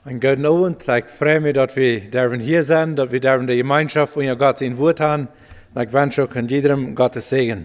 Een guten Abend. Ik freue mich, dass wir hier sind, dass wir die Gemeinschaft von Gott in Wort haben. Ich wünsche auch jedem Gottes Segen.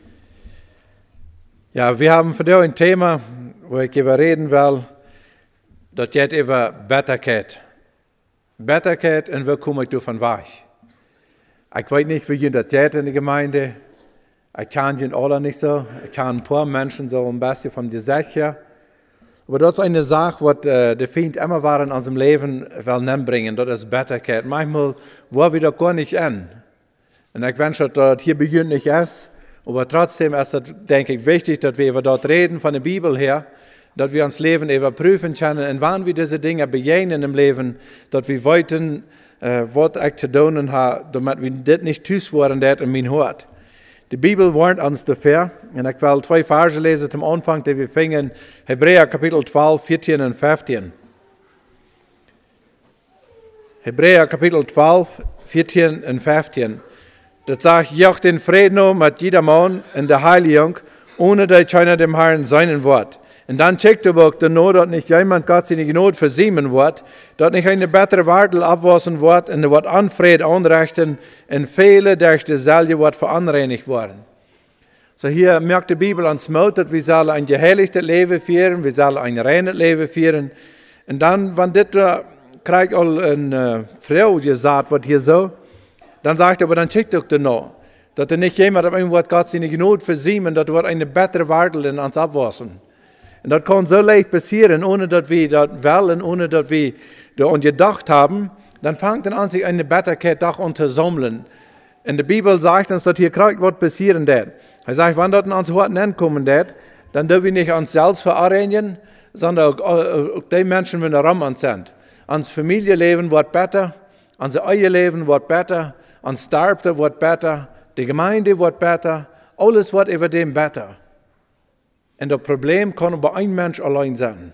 Ja, wir haben für dich ein Thema, wo ich über reden will, das geht über Bitterkeit. Bitterkeit und wie komme ich davon weg? Ich weiß nicht, wie das geht in der Gemeinde. Ich kann ihn alle nicht so. Ich kann ein paar Menschen so ein bisschen von der Sache her. Aber das ist eine Sache, was der Feind immer war in unserem Leben will bringen. Das ist Bitterkeit. Manchmal wollen wir das gar nicht an. Und ich wünsche, dass das hier beginnt nicht erst. Aber trotzdem ist es, denke ich, wichtig, dass wir über das reden von der Bibel her, dass wir uns Leben überprüfen können und wann wir diese Dinge begegnen im Leben, dass wir weiten, was ich zu tun habe, damit wir das nicht tun worden, das in mein Hort. Die Bibel warnt uns dafür, und ich will 2 Verse lesen zum Anfang, die wir fingen, Hebräer Kapitel 12, 14 und 15. Hebräer Kapitel 12, 14 und 15. Das sagt, joch den Frieden mit jedermann in der Heiligung, ohne dass keiner dem Herrn seinen Wort. Und dann checkt er auch danach, dass nicht jemand Gott seine Gnade versiemen wird, dass nicht eine bessere Wardel abwaschen wird und wird Anfried anrichten und viele durch dasselbe wird veranreinigt worden. So hier merkt die Bibel uns Mut, dass wir sollen ein geheiligtes Leben führen, wir sollen ein reines Leben führen. Und dann, wenn das kriegt all eine Frau gesagt wird hier so, dann sagt er, aber dann checkt er danach, dass nicht jemand auf einem Wort Gott seine Gnade versiemen, dass wird eine bessere Wardel in uns abwaschen. Und das kann so leicht passieren, ohne dass wir das wollen, ohne dass wir daran gedacht haben. Dann fängt dann an, sich eine Bitterkeit doch an zu sammeln. Und die Bibel sagt uns, dass hier gerade was passieren wird. Er sagt, wenn das in uns Horten ankommen wird, dann dürfen wir nicht uns selbst verarbeiten, sondern auch die Menschen, die darum uns sind. Unser Familienleben wird besser, unser Eheleben wird besser, unser Sterben wird besser, die Gemeinde wird besser, alles wird über dem besser. Und das Problem kann aber ein Mensch allein sein.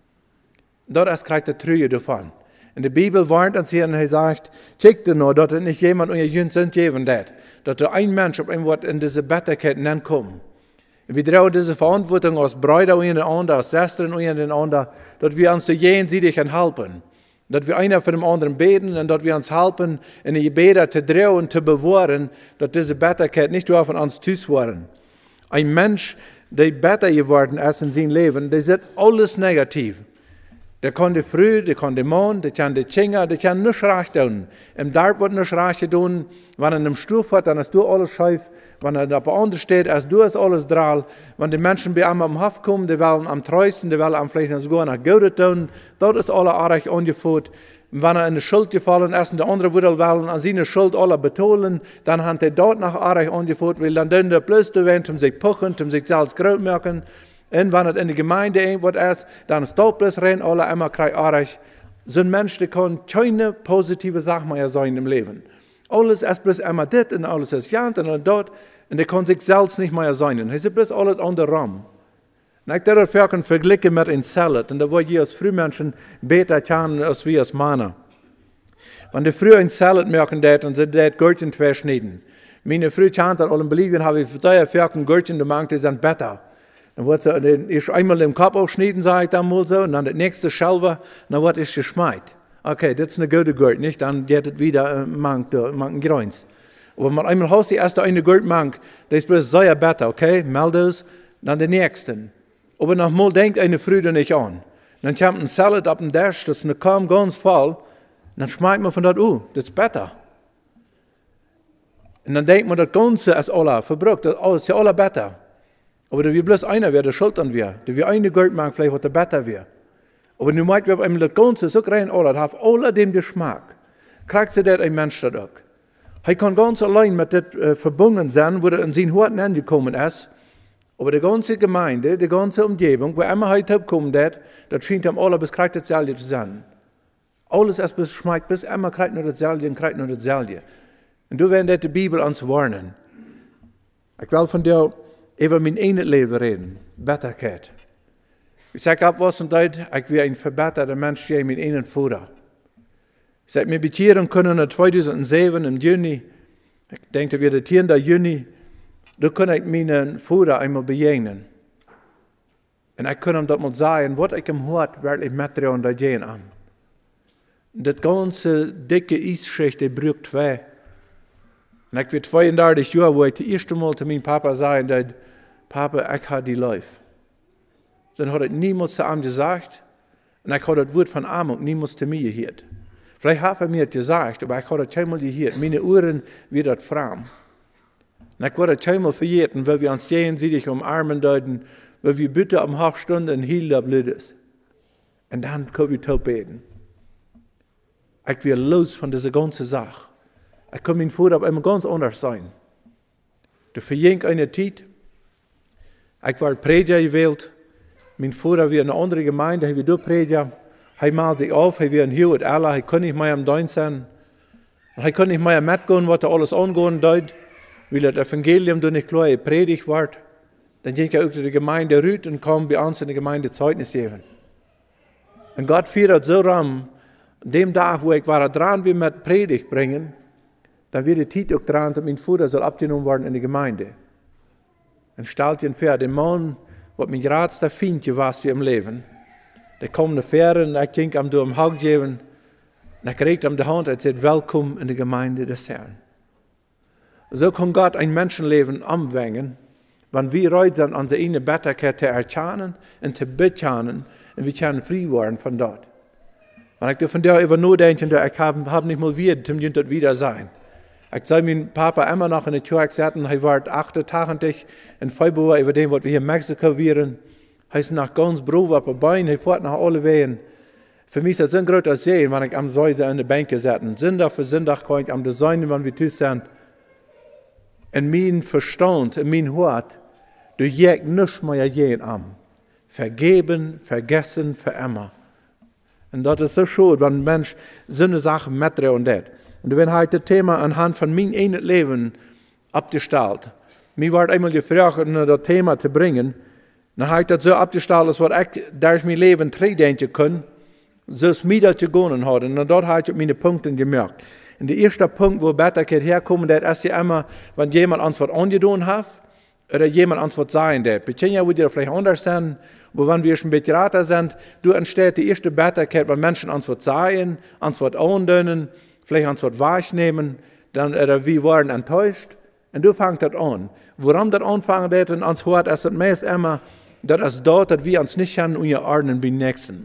Das kriegt der Trüge davon. Und die Bibel warnt uns hier und er sagt, check dir nur, dass nicht jemand unter uns sind geben wird. Dass ein Mensch auf ein Wort in diese Bitterkeit kommt. Und wir trauen diese Verantwortung als Brüder untereinander, als Schwestern untereinander, dass wir uns jenseitig helfen. Dass wir einer für den anderen beten und dass wir uns helfen, in die Gebete zu drehen und zu bewahren, dass diese Bitterkeit nicht nur von uns tüß worden. Ein Mensch, der besser geworden ist in seinem Leben, der sieht alles negativ. Der kann die Früh, der kann die Mann, der kann die Kinder, der kann nichts recht tun. Im Darb wird nichts recht tun. Wenn er in einem Stuf hat, dann ist du alles schief. Wenn er auf der anderen steht, ist du alles drahl. Wenn die Menschen bei einem am Hof kommen, die wollen am treuesten, die wollen am vielleicht sogar nach Gute tun, dort ist alle arg angeführt. Wenn er in die Schuld gefallen ist und der andere würde wollen an seine Schuld alle betonen, dann hat er dort nach arg angeführt, weil dann dünn er bloß gewöhnt, um sich puchen, um sich selbst groß machen. Und wenn er in der Gemeinde irgendwas ist, dann ist dort bloß rein, alle immer kriegt arg. So ein Mensch, der kann keine positive Sache mehr sein im Leben. Alles ist bloß immer das und alles ist ja und dort und der kann sich selbst nicht mehr sein. Er ist bloß alles an der Raum. Und ich darf das vergleichen mit einem Salat. Und da wollte ich als Frühmenschen besser kennen als wir als Männer. Wenn die früher ein Salat machen, und sie das Gürkchen verschneiden. Meine Frau kannte alle in Bolivien, habe ich für 4 Gürkchen gemacht, die sind besser. Dann wird sie einmal im Kopf aufschneiden, sage ich dann mal so, und dann das nächste Schalber, dann wird es geschmeit. Okay, das ist eine gute Gürkchen, nicht? Dann geht es wieder manchen Gräuns. Aber wenn man einmal hast, die erste eine Gürkchen macht, das ist bloß sehr besser, okay? Meld es, dann den nächsten. Aber nochmal denkt eine Freude nicht an. Dann kommt ein Salat auf den Tisch, das ist kaum ganz voll. Dann schmeckt man von das, das ist besser. Und dann denkt man, das Ganze ist alle verbrucht, das ist ja alle besser. Aber da wir bloß einer wäre, der schuld an wir. Da wir eine Geld machen, vielleicht wird der besser wäre. Aber nun meint wir auf das Ganze so rein, das hat alle dem Geschmack. Kriegt sie das ein Mensch das auch. Er kann ganz allein mit das verbunden sein, wo er in seinen Horten angekommen ist. Aber die ganze Gemeinde, die ganze Umgebung, wo immer heute kommt, das scheint ihm alle bis kriegt dasselbe zu sein. Alles ist bis schmeckt, bis immer kriegt nur dasselbe und kriegt nur dasselbe. Und du wirst die Bibel uns warnen. Ich will von dir über mein eigenes Leben reden. Bitterkeit. Ich sage ab was und dort, ich will ein verbesserter Mensch sein mit einem Vater. Ich sage, wir bekehren können in 2007 im Juni, ich denke, wir sind 10. Juni, da kann ich meinen Vater einmal begegnen. Und ich kann ihm das mal sagen, was ich im Hort wirklich mitdrehen und da gehen an. Das ganze dicke Eisschicht, die brücht weg. Und ich war 32 Jahre, wo ich das erste Mal zu meinem Papa sagte, Papa, ich habe die Läufe. Dann hat er niemals zu ihm gesagt, und ich habe das Wort von Armut niemals zu mir gehört. Vielleicht hat er mir das gesagt, aber ich habe das keinmal gehört. Meine Ohren werden das fram. Und ich habe das keinmal vergessen, weil wir uns gegenseitig umarmen deuten, weil wir bitte am Hochstunde ein Heil der Blut ist. Und dann können wir tot beten. Ich will los von dieser ganzen Sache. Ich kann mein Vater auf einmal ganz anders sein. Du verjink eine Zeit. Ich war Prediger gewählt. Mein Vater war in einer anderen Gemeinde, er war dort Prediger. Er malt sich auf, er war hier mit Allah, er konnte nicht mehr am Dein sein. Er konnte nicht mehr mitgehen, was er alles angehen deut, weil das Evangelium durch nicht klar gepredigt wird. Dann ging er auch zu der Gemeinde Rüt und kam bei uns in der Gemeinde Zeugnis geben. Und Gott führt so ran, an dem Tag, wo ich war dran, wie mit Predigt bringen, dann wird die Zeit auch dran, dass mein Vater soll abgenommen werden in die Gemeinde. Und stellt ihn vor, der Mann, was mein größter Feind war für im Leben, der kommt nach vorne und ich ging ihm durch den Haug geben, und ich kriegte ihm die Hand und sagt, willkommen in der Gemeinde des Herrn. So kann Gott ein Menschenleben umwenden, wenn wir reut sind, unsere eine Bitterkeit zu erkennen und zu bekennen, und wir können frei werden von dort. Und ich von der über nur denken, ich habe nicht mal wieder, zum Jüntert wieder sein. Ich sage meinem Papa immer noch in der Tür, ich sagte, er war 88 in Februar über dem, was wir hier in Mexiko wären. Er ist nach ganz Brot auf der Bein, er fährt nach alle Wegen. Für mich ist das so ein großer Sehen, wenn ich am Säuse an der Bänke sitze. Sonntag für Sonntag kann ich am Designen, wenn wir tüß sind. In mein Verstand, in mein Hort, du jägt nichts mehr gehen am. Vergeben, vergessen, für immer. Und das ist so schön, wenn ein Mensch so eine Sache mitdreht und das. Und wenn heute das Thema anhand von meinem eigenen Leben abgestellt, mir wird einmal gefragt, das Thema zu bringen, dann habe ich das so abgestellt, dass ich durch mein Leben denken kann, so es mir das gewonnen hat. Und dort habe ich meine Punkte gemerkt. Und der erste Punkt, wo Bitterkeit herkommt, das ist ja immer, wenn jemand uns was angetan hat, oder jemand uns was sagen hat. Wir können ja wieder vielleicht anders sein, aber wenn wir schon ein bisschen rater sind, du entsteht die erste Bitterkeit, wenn Menschen uns was sagen, uns was andönen, vielleicht uns was wahrnehmen, dann oder wir waren enttäuscht. Und du fängst das an. Warum das anfangen wird und uns hört, ist das meist immer, das ist dort, dass wir uns nicht an ordnen beim Nächsten.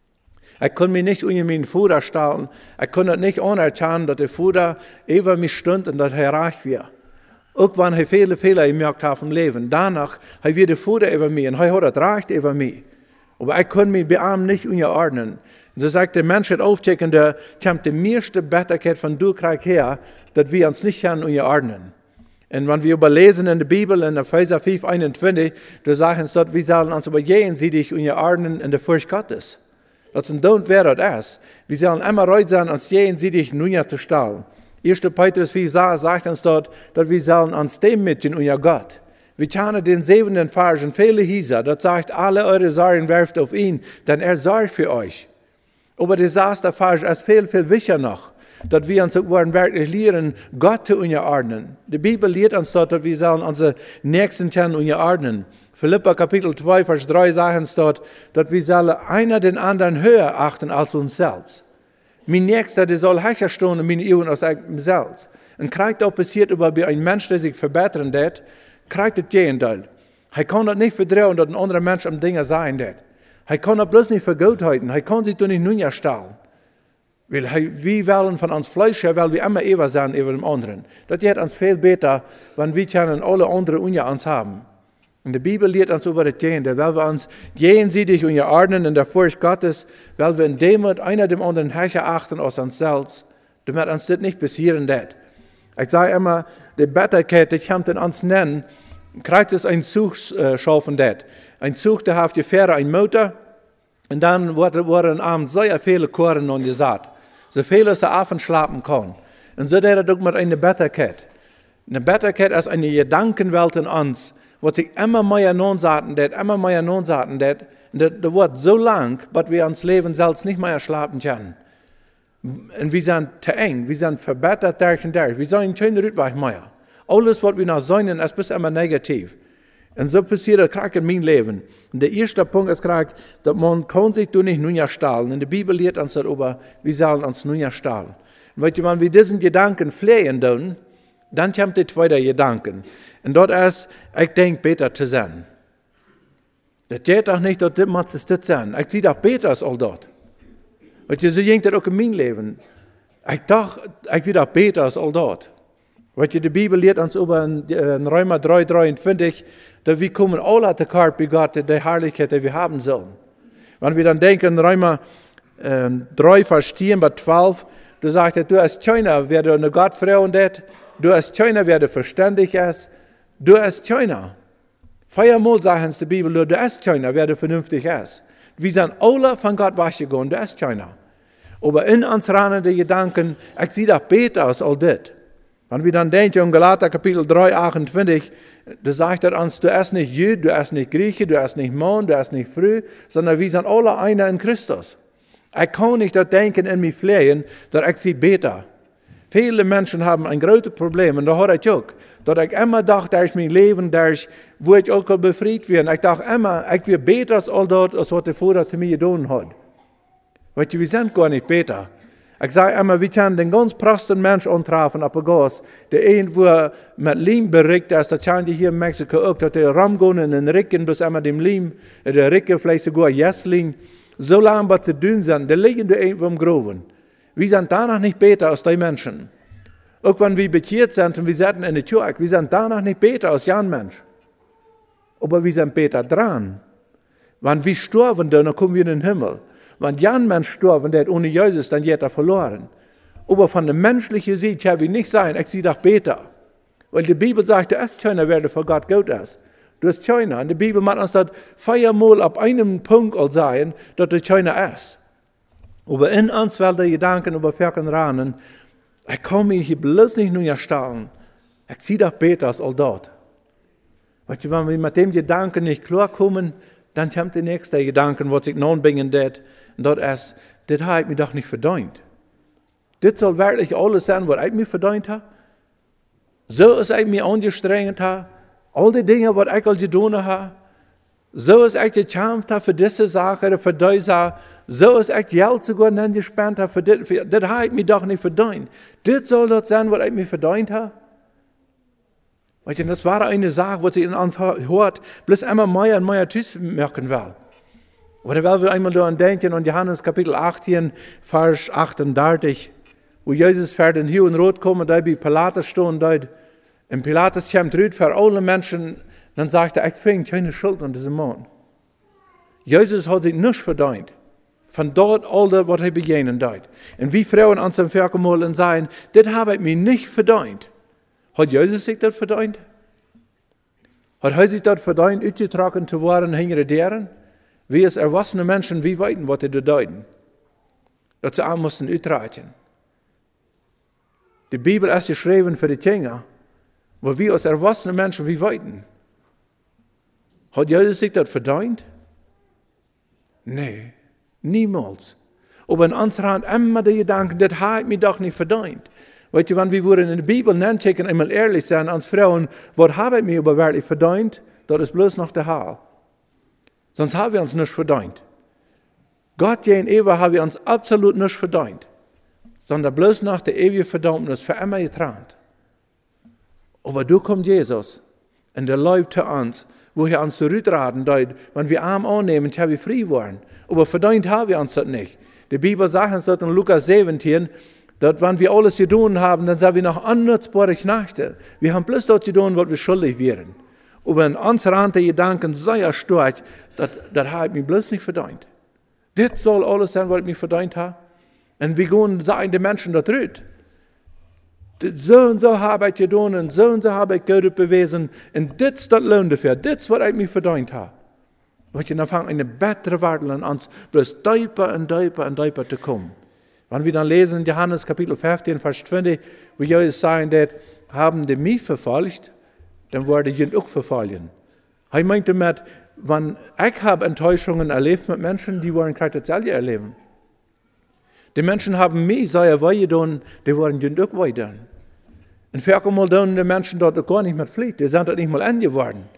Ich kann mich nicht unter meinen Vater stellen. Ich kann das nicht anerkennen, dass der Vater über mich stund und dass er reich war. Irgendwann habe ich viele Fehler gemerkt im Leben. Danach habe ich der Vater über mich und er hat das Recht über mich. Aber ich kann mich bei ihm nicht unterordnen. Und so sagt der Mensch, der aufchecken, der kommt die meiste Bitterkeit von Durchkrieg her, dass wir uns nicht unterordnen. Und wenn wir überlesen in der Bibel, in Epheser 5, 21, da sagen sie dort, wir sollen uns aber jenseitig unterordnen in der Furcht Gottes. Das ist ein wer das ist. Wir sollen immer reut sein, uns jenseitig zu stellen. 1. Petrus 4 sagt uns dort, dass wir sollen uns dem mitgehen unter Gott. Wir kennen den 7. Vers in viele Hieser, das sagt, alle eure Sorgen werft auf ihn, denn er sorgt für euch. Aber der 6. Vers ist viel, viel wichtiger noch, dass wir uns wirklich lernen, Gott zu unterordnen. Die Bibel lehrt uns dort, dass wir sollen unsere Nächsten unterordnen. Philippa Kapitel 2, Vers 3 sagen uns dort, dass wir sollen einer den anderen höher achten als uns selbst. Mein Nächster, der soll höher stehen in meinen Augen als ich selbst. Und kriegt auch passiert, über ein Mensch, der sich verbessern wird, kriegt das Gegenteil. Er kann das nicht verdrehen, dass ein anderer Mensch am Dinge sein wird. Er kann das bloß nicht für gut halten. Er kann sich doch nicht nun stellen. Weil wir wollen von uns Fleisch her, weil wir immer eher sein über dem anderen. Das geht uns viel besser, wenn wir können alle anderen unter uns haben. Und die Bibel lehrt uns über das Gegenteil, weil wir uns jenseitig unterordnen in der Furcht Gottes, weil wir in Demut einer dem anderen höher achten als uns selbst, damit uns das nicht passieren wird. Ich sage immer, die Bitterkeit, die kommt in uns nennen, kriegt es ein Zug schaffen dort. Ein Zug, der hat die Fähre ein Motor, und dann wurden abends sehr viele Korn und gesagt, so viel, dass er abends schlafen kann. Und so ist das auch mit einer Bitterkeit. Eine Bitterkeit ist eine Gedankenwelt in uns, was sich immer mehr nonsaten det, und das wird so lang, dass wir uns Leben selbst nicht mehr schlafen können. Und wir sind zu eng, wir sind verbettert durch und durch. Wir sind kein Rückweg mehr. Alles, was wir noch sein, ist bis immer negativ. Und so passiert das gerade in meinem Leben. Und der erste Punkt ist gerade, dass man kann sich nicht nun ja stahlen. In der Bibel lehrt uns darüber, wir sollen uns nun ja stahlen. Und weißt du, wenn wir diesen Gedanken pflegen tun, dann kommt der zweite Gedanken. Und dort ist, ich denke, besser zu sein. Das geht doch nicht, dass das das sein. Ich sehe doch besser als all dort. Weißt du, so ging das auch in meinem Leben. Ich dachte, ich will doch besser als all dort. Weißt du, die Bibel lehrt uns über in Römer 3,23, dass wir kommen alle zu Kart bei Gott, die Herrlichkeit, die wir haben sollen. Wenn wir dann denken, in Römer 3, Vers 10 bis 12, du sagst, du hast keiner, wer du eine Gott vertraut, du hast keiner, wer du verständig ist, du hast keiner. Viermal sagen die Bibel, du hast keiner, wer du vernünftig ist. Wir sind alle von Gott weggegangen, du hast keiner. Aber in uns rennen die Gedanken, ich sehe das besser als all das. Wenn wir dann denken, in Galater Kapitel 3, 28, da sagt er uns, du bist nicht Jüd, du bist nicht Grieche, du bist nicht Mann, du bist nicht früh, sondern wir sind alle einer in Christus. Ich kann nicht das Denken in mir pflegen, dass ich sie besser. Viele Menschen haben ein großes Problem, und da habe ich auch, dass ich immer dachte, dass mein Leben, wo ich auch befreit werde. Ich dachte immer, ich will besser als all das, als was der Vater zu mir getan hat. Weißt du, wir sind gar nicht besser. Ich sage immer, wir können den ganz prasten Menschen antreffen auf der Gas, der irgendwo mit Lehm berickt ist, das kann die hier in Mexiko auch, dass der ramgehen in den Ricken, bis immer dem Lehm, der Ricken vielleicht sogar Jässling, so lange was sie tun sind, die liegen da irgendwo im Groben. Wir sind danach nicht besser als die Menschen. Auch wenn wir bekehrt sind und wir sitzen in der Kirche, wir sind danach nicht besser als ein Mensch. Aber wir sind besser dran. Wenn wir sterben, dann kommen wir in den Himmel. Wenn ein Mensch sterben, der ohne Jesus, dann geht er verloren. Aber von der menschlichen Sicht kann wir nicht sagen, ich sehe doch besser. Weil die Bibel sagt, du hast keiner, wer vor Gott gut ist. Du hast keiner. Und die Bibel macht uns das viermal auf einem Punkt sagen, dass du keiner ist. Aber in uns werden die Gedanken über Verken ranen, ich kann mich hier bloß nicht nur stahlen. Ich sehe doch besser als all dort. Weißt du, wenn wir mit dem Gedanken nicht klarkommen, dann kommt der nächste Gedanke, was ich nun bringen wird. Und dort ist, das habe ich mir doch nicht verdient. Das soll wirklich alles sein, was ich mir verdient habe. So ist ich mir angestrengt habe. All die Dinge, was ich all getan habe. So ist ich gekämpft habe für diese Sache oder für diese Sache. So ist ich Geld sogar gespendet habe für das. Das habe ich mir doch nicht verdient. Das soll das sein, was ich mir verdient habe. Weißt du, das war eine Sache, was ich in uns hört, bloß einmal mehr und mehr Tschüss merken will. Oder weil wir einmal daran denken, an Johannes Kapitel 18, Vers 38, wo Jesus für den Himmel und Rot kommt, da bei Pilatus stehen, dort. Und Pilatus kommt rüber für alle Menschen, dann sagt er, ich finde keine Schuld an diesem Mann. Jesus hat sich nicht verdient. Von dort all das, was er begangen hat. Und wir Frauen uns am Verkehrmal und sagen, das habe ich mir nicht verdient. Hat Jesus sich das verdient? Hat er sich das verdient, ausgetragen zu werden hinter deren? Wir als erwachsene Menschen, wir wissen, was sie bedeuten. Das sie auch mussten austragen. Die Bibel ist geschrieben für die Kinder, aber wir als erwachsene Menschen, wir wissen. Hat Jesus sich das verdient? Nee, niemals. Aber in unserer Hand immer die Gedanken, das habe ich mir doch nicht verdient. Weißt du, wenn wir in der Bibel nachchecken, einmal ehrlich sein, als Frauen, was habe ich mir aber wirklich verdient? Das ist bloß noch der Haar. Sonst haben wir uns nicht verdient. Gott gegenüber haben wir uns absolut nicht verdient. Sondern bloß noch der ewige Verdammnis für immer getrennt. Aber du kommt Jesus und der läuft zu uns, wo er uns zurückraten wird, wenn wir arm annehmen, dann wir frei werden. Aber verdient haben wir uns das nicht. Die Bibel sagt uns das in Lukas 17, dass wenn wir alles getan haben, dann sind wir noch unnutzbare Knechte. Wir haben bloß dort getan, was wir schuldig wären. Aber in unserer Hand die Gedanken sehr stark, das habe ich mir bloß nicht verdient. Das soll alles sein, was ich mir verdient habe. Und wir gehen sagen die Menschen da drüben. So und so habe ich getan und so habe ich Gott bewiesen. Und das ist das Lohn dafür. Das ist, was ich mir verdient habe. Und dann fangen eine bessere Warte an uns, bloß tiefer und tiefer und tiefer zu kommen. Wenn wir dann lesen in Johannes Kapitel 15, Vers 20, wo Jesus sagt, haben die mich verfolgt, dann werden die auch verfolgen. Er meinte damit, wenn ich habe Enttäuschungen erlebt mit Menschen, die wollen keine dasselbe erleben. Die Menschen haben mich sehr wehgetan, die wollen die auch weiter. Und für einmal tun die Menschen dort gar nicht mehr fliehen, die sind dort nicht mal angeworden.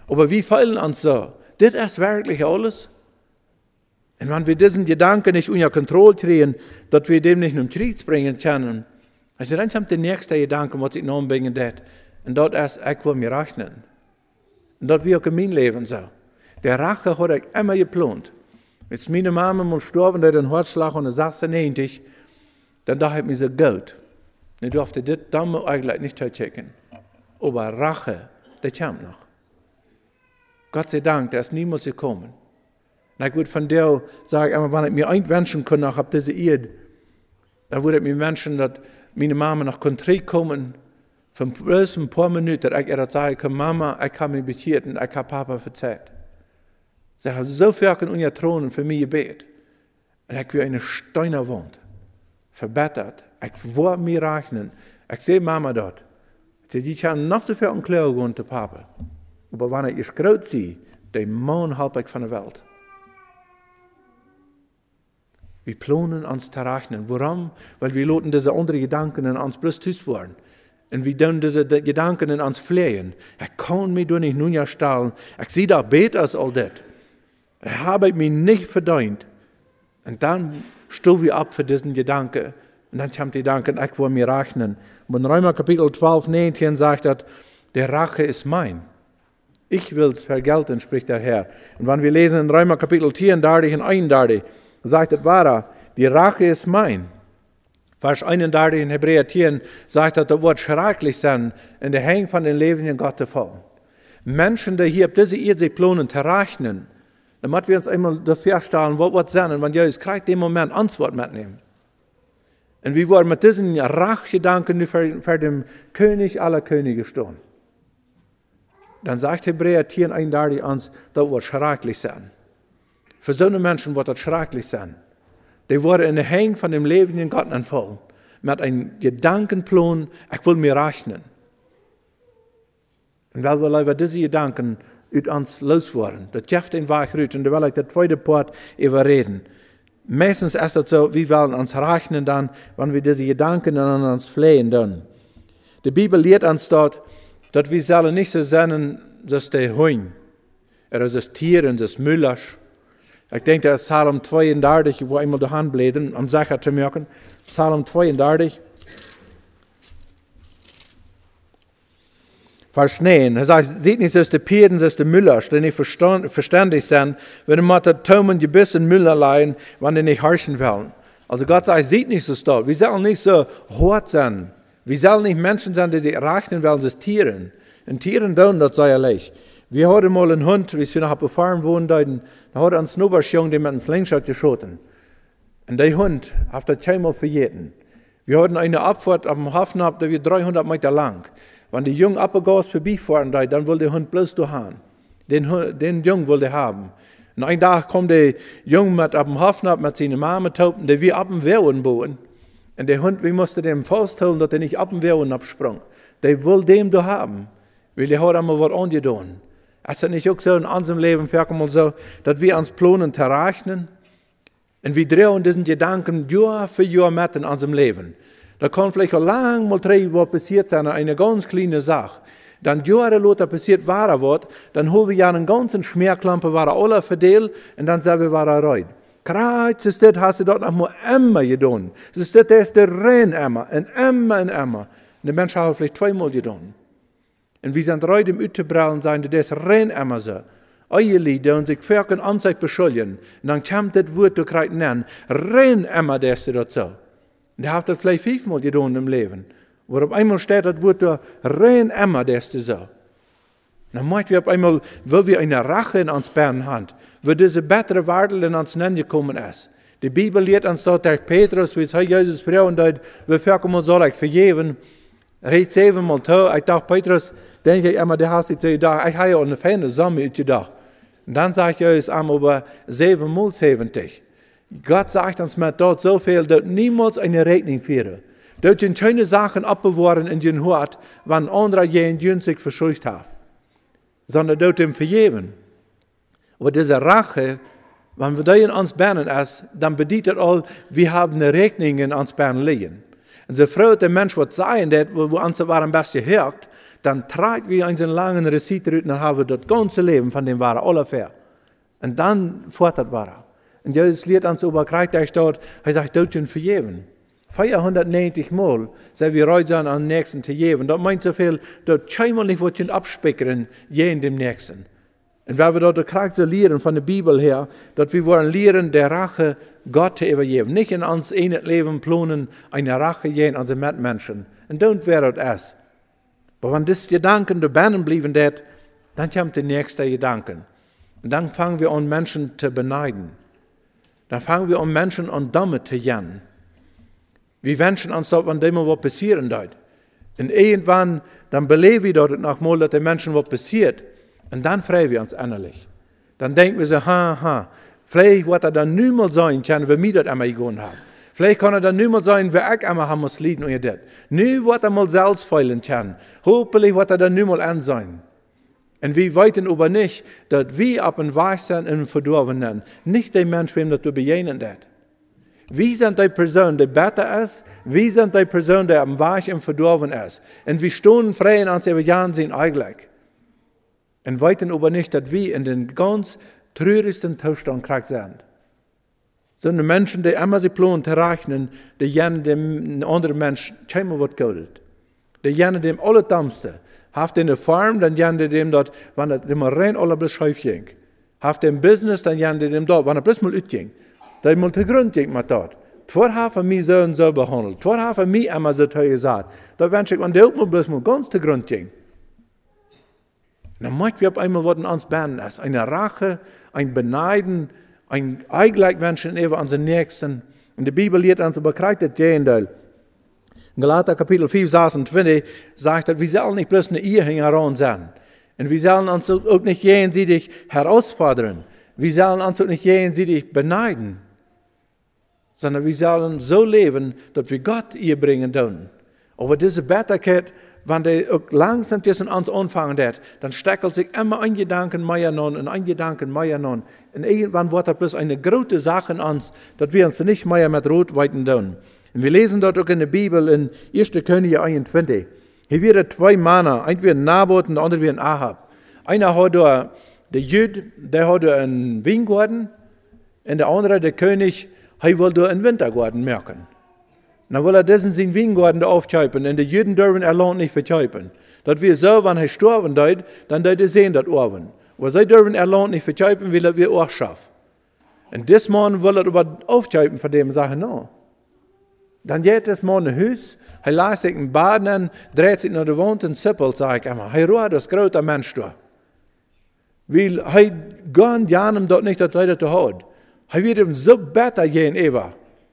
Aber wir fühlen uns so. Das ist wirklich alles. Und wenn wir diesen Gedanken nicht unter Kontrolle kriegen, dass wir dem nicht in den Krieg bringen können, also dann kommt der nächste Gedanke, was ich noch bringen will. Und das ist, ich will mir rechnen. Und das wird auch in meinem Leben so. Der Rache hat ich immer geplant. Als meine Mama mal gestorben, der den Herzschlag und 96, dann dachte ich mir so, gut. Ich durfte das damals eigentlich nicht checken. Aber Rache, das kommt noch. Gott sei Dank, der ist niemals gekommen. Und ich würde von der sagen, aber wenn ich mir einwünschen kann, nach diese Ehe, dann würde ich mir wünschen, dass meine Mama noch kommen von bloß ein paar Minuten, ich ihr sagen, Mama, ich habe mich bekehrt und ich habe Papa verzeiht. Sie haben so viel in unser Thron für mich gebetet. Und ich will eine Steinerwand verbessert. Ich will mir rechnen. Ich sehe Mama dort. Die kann noch so viel Kleidung gehen zu Papa. Aber wenn ich groß sehe, den Mann halte ich von der Welt. Wir planen uns zu rechnen. Warum? Weil wir lassen diese anderen Gedanken in uns bloß worden. Und wir tun diese Gedanken in uns flehen. Ich kann mich doch nicht nun stellen. Ich sehe da besser als all das. Ich habe mich nicht verdient. Und dann stehen wir ab für diesen Gedanken. Und dann kommt der Gedanke, ich will mir rechnen. Und in Römer Kapitel 12, 19 sagt er, der Rache ist mein. Ich will es vergelten, spricht der Herr. Und wenn wir lesen in Römer Kapitel 10, 30 und 31, sagt es weiter, die Rache ist mein. Vers 31 in Hebräer 10 sagt er, das wird schrecklich sein, in der Hänge von den lebenden Gott zu fallen. Menschen, die hier auf diese Erde planen, zu rechnen, dann müssen wir uns einmal dafür stellen, was wird sein, und wenn Jesus kriegt, den Moment Antwort mitnehmen. Und wir wollen mit diesen Rachgedanken für den König aller Könige stehen. Dann sagt Hebräer 10, 31 uns, das wird schrecklich sein. Für so eine Menschen wird das schrecklich sein. Die werden in der Hänge von dem lebenden Gott entfallen. Mit einem Gedankenplan, ich will mir rechnen. Und weil wir über diese Gedanken uit uns losworden, das gibt den Weg rüt, und da will ich der zweite Part überreden. Meistens ist es so, wir wollen uns rechnen dann, wenn wir diese Gedanken an uns flehen dann. Die Bibel lehrt uns dort, dass wir sollen nicht so sein, dass die Hunde, oder das Tier und das Müllers. Ich denke, das ist Psalm 32, wo einmal die Hand bläden, um Sachen zu merken. Psalm 32, Vers 9. Er sagt, seht nicht, dass die Pferden, dass die Müllers, die nicht verständig sind, wenn man das Taumen ein bisschen Müller leihen, wenn die nicht horchen wollen. Also Gott sagt, seht nicht so stark. Wir sollen nicht so hart sein. Wir sollen nicht Menschen sein, die sich rechnen wollen, das Tieren. Und Tieren tun das sei ehrlich. Wir hatten mal einen Hund, wie wir noch auf der Farm wohnen, da hat ein Snowboardjung, der mit einem Slingshot geschossen. Und der Hund hat das zweimal verjeten. Wir hatten eine Abfahrt auf dem Hafen, die war 300 Meter lang. Wenn die Jungen abgegossen vorbeifahren, dann will der Hund bloß daheim. Den Jungen will er haben. Und einen Tag kommt der Junge mit auf dem Hafen ab mit seinen Marmetaupen, der wir ab dem Wehren bauen. Und der Hund, wir mussten dem festhalten, dass er nicht ab dem Wehren absprang. Der will dem da haben, weil der hat einmal was angetan. Ist das nicht auch so in unserem Leben, mal so, dass wir uns planen zu rechnen? Und wir drehen diesen Gedanken Jahr für Jahr mit in unserem Leben. Da kann vielleicht auch lang mal drehen, was passiert sein, eine ganz kleine Sache. Dann Jahre später passiert wahrer was, dann holen wir ja einen ganzen Schmerklampe, war alle verdelt, und dann sagen wir, war er rein. Kreuz ist das, hast du dort noch mal immer getan. Das ist der rein immer, und immer und immer. Und der Mensch hat vielleicht zweimal getan. Und wir sind rein im Utebrau und sagen, das ist rein immer so. Eure Lieder und sich verken an sich beschuldigen. Und dann kommt das Wort, du kriegst nennen, rein immer, das ist das so. Und der hat das vielleicht 5-mal getan im Leben. Wo auf einmal steht das Wort, rein immer, das ist so. Dann meint wir auf einmal, weil wir eine Rache in uns Beinen haben, wo diese bessere Wardel in uns gekommen ist. Die Bibel lehrt uns dort, der Petrus, wie es Jesus Frau und dort, wir verken uns soll ich vergeben. Reed 7-mal toe. Ich dachte, Petrus, denke ich immer, der hast sich gedacht, ich habe ja eine feine Summe gedacht. Und dann sagt Jesus einmal über 7-mal 70. Gott sagt uns mit dort so viel, dass niemals eine Rechnung führen. Dort sind schöne Sachen abbewahren in den Hort, wenn andere jenen sich verschuldet haben. Sondern dort ihm vergeben. Aber diese Rache, wenn wir da in uns Beinen ist, dann bedeutet all, wir haben eine Rechnung in uns Beinen liegen. Und so froh der Mensch wird sein, wo uns war am besten hört, dann treibt wir einen langen Receipt und dann haben wir das ganze Leben von dem waren alle fair. Und dann fordert war. Und Jesus lehrt uns über Kreuz dort, er sagt, dort schon vergeben. 490 Mal sind wir reut sein an den Nächsten zu geben. Das meint so viel, dort scheinbar nicht wird abspeckern, jeden dem Nächsten. Und wenn wir dort Kreuz so lehren von der Bibel her, dass wir wollen lehren, der Rache Gott zu übergeben. Nicht in uns eines Leben planen, eine Rache gehen an den Mitmenschen. Und dann wäre das es. Aber wenn das Gedanken da bleiben bleiben, dann kommt der nächste Gedanken. Und dann fangen wir an, Menschen zu beneiden. Dann fangen wir an, Menschen an Dumme zu jagen. Wir wünschen uns dort, wenn dem was passieren dort. Und irgendwann, dann beleben wir dort nochmal, dass den Menschen was passiert. Und dann freuen wir uns innerlich. Dann denken wir so, vielleicht wird er dann nicht mal sein, wenn wir das einmal gegangen haben. Vielleicht kann er dann nicht mal sein, wie ich einmal haben muss leiden und das. Nu wird er mal selbst feilen können. Hoffentlich wird er dann nicht mal an sein. Und wir weiten aber nicht, dass wir ab und Weg sind und verdorben sind. Nicht der Mensch, wem das du begegnen das. Wir sind die Person, die besser ist. Wir sind die Person, die am Weg und verdorben ist. Und wir stehen frei in uns über Jahren sind eigentlich. Und weiten aber nicht, dass wir in den ganz traurigsten Zustand gekriegt sind. Sondern Menschen, die immer sie planen zu rechnen, die jenen dem anderen Menschen scheinbar was gehört. Die jenen dem Allerdummste. Haft in der Farm, dann jenen dem dort, wenn es immer rein alles schief ging. Haft im Business, dann jenen dem dort, wenn es bloß mal utging. Da mal zu Grund ging mit dort. Tvor haben mich so und so behandelt. Tvor haben mich immer so teuer gesagt. Da wünsche ich, wenn der auch mal bloß mal ganz zu Grund ging. Dann möchten wir auf einmal, was in uns beenden ist. Eine Rache, ein Beneiden, ein Eigleichwünschen über unseren Nächsten. Und die Bibel lehrt uns über das Gegenteil. In Galater Kapitel 5, 26 sagt er, wir sollen nicht bloß eine Ehe heran sein. Und wir sollen uns auch nicht jenseitig herausfordern. Wir sollen uns auch nicht jenseitig beneiden. Sondern wir sollen so leben, dass wir Gott ihr bringen tun. Aber diese Bitterkeit, wenn der auch langsam zwischen uns anfangen hat, dann steckelt sich immer ein Gedanken mehr an und ein Gedanken mehr an. Und irgendwann wird das bloß eine große Sache in uns, dass wir uns nicht mehr mit Rot weiten tun. Und wir lesen dort auch in der Bibel in 1. Könige 21. Hier werden zwei Männer, ein wie ein Naboth und der andere wie ein Ahab. Einer hat da, der Jüd, der hat da einen Weingarten, und der andere, der König, er will da einen Wintergarten merken. Dann will er diesen seinen Weingarten da aufschäupen, und die Jüden dürfen erlaubt nicht verschäupen. Das wir so, wenn er sterben deit, dann deit er sehen, das Orwen. Aber sie dürfen erlaubt nicht verschäupen, weil er wir auch schaffen. Und das Mann will er aber aufschäupen von dem Sachen, no. Dann geht das Mann in Haus, er lässt sich ein Bad an, dreht sich nach der Wand und zippelt, sag ich immer. Er ruht das große Mensch da. Weil er gar nicht dort nicht, dass er das hat. Er wird ihm so besser gehen, Eva.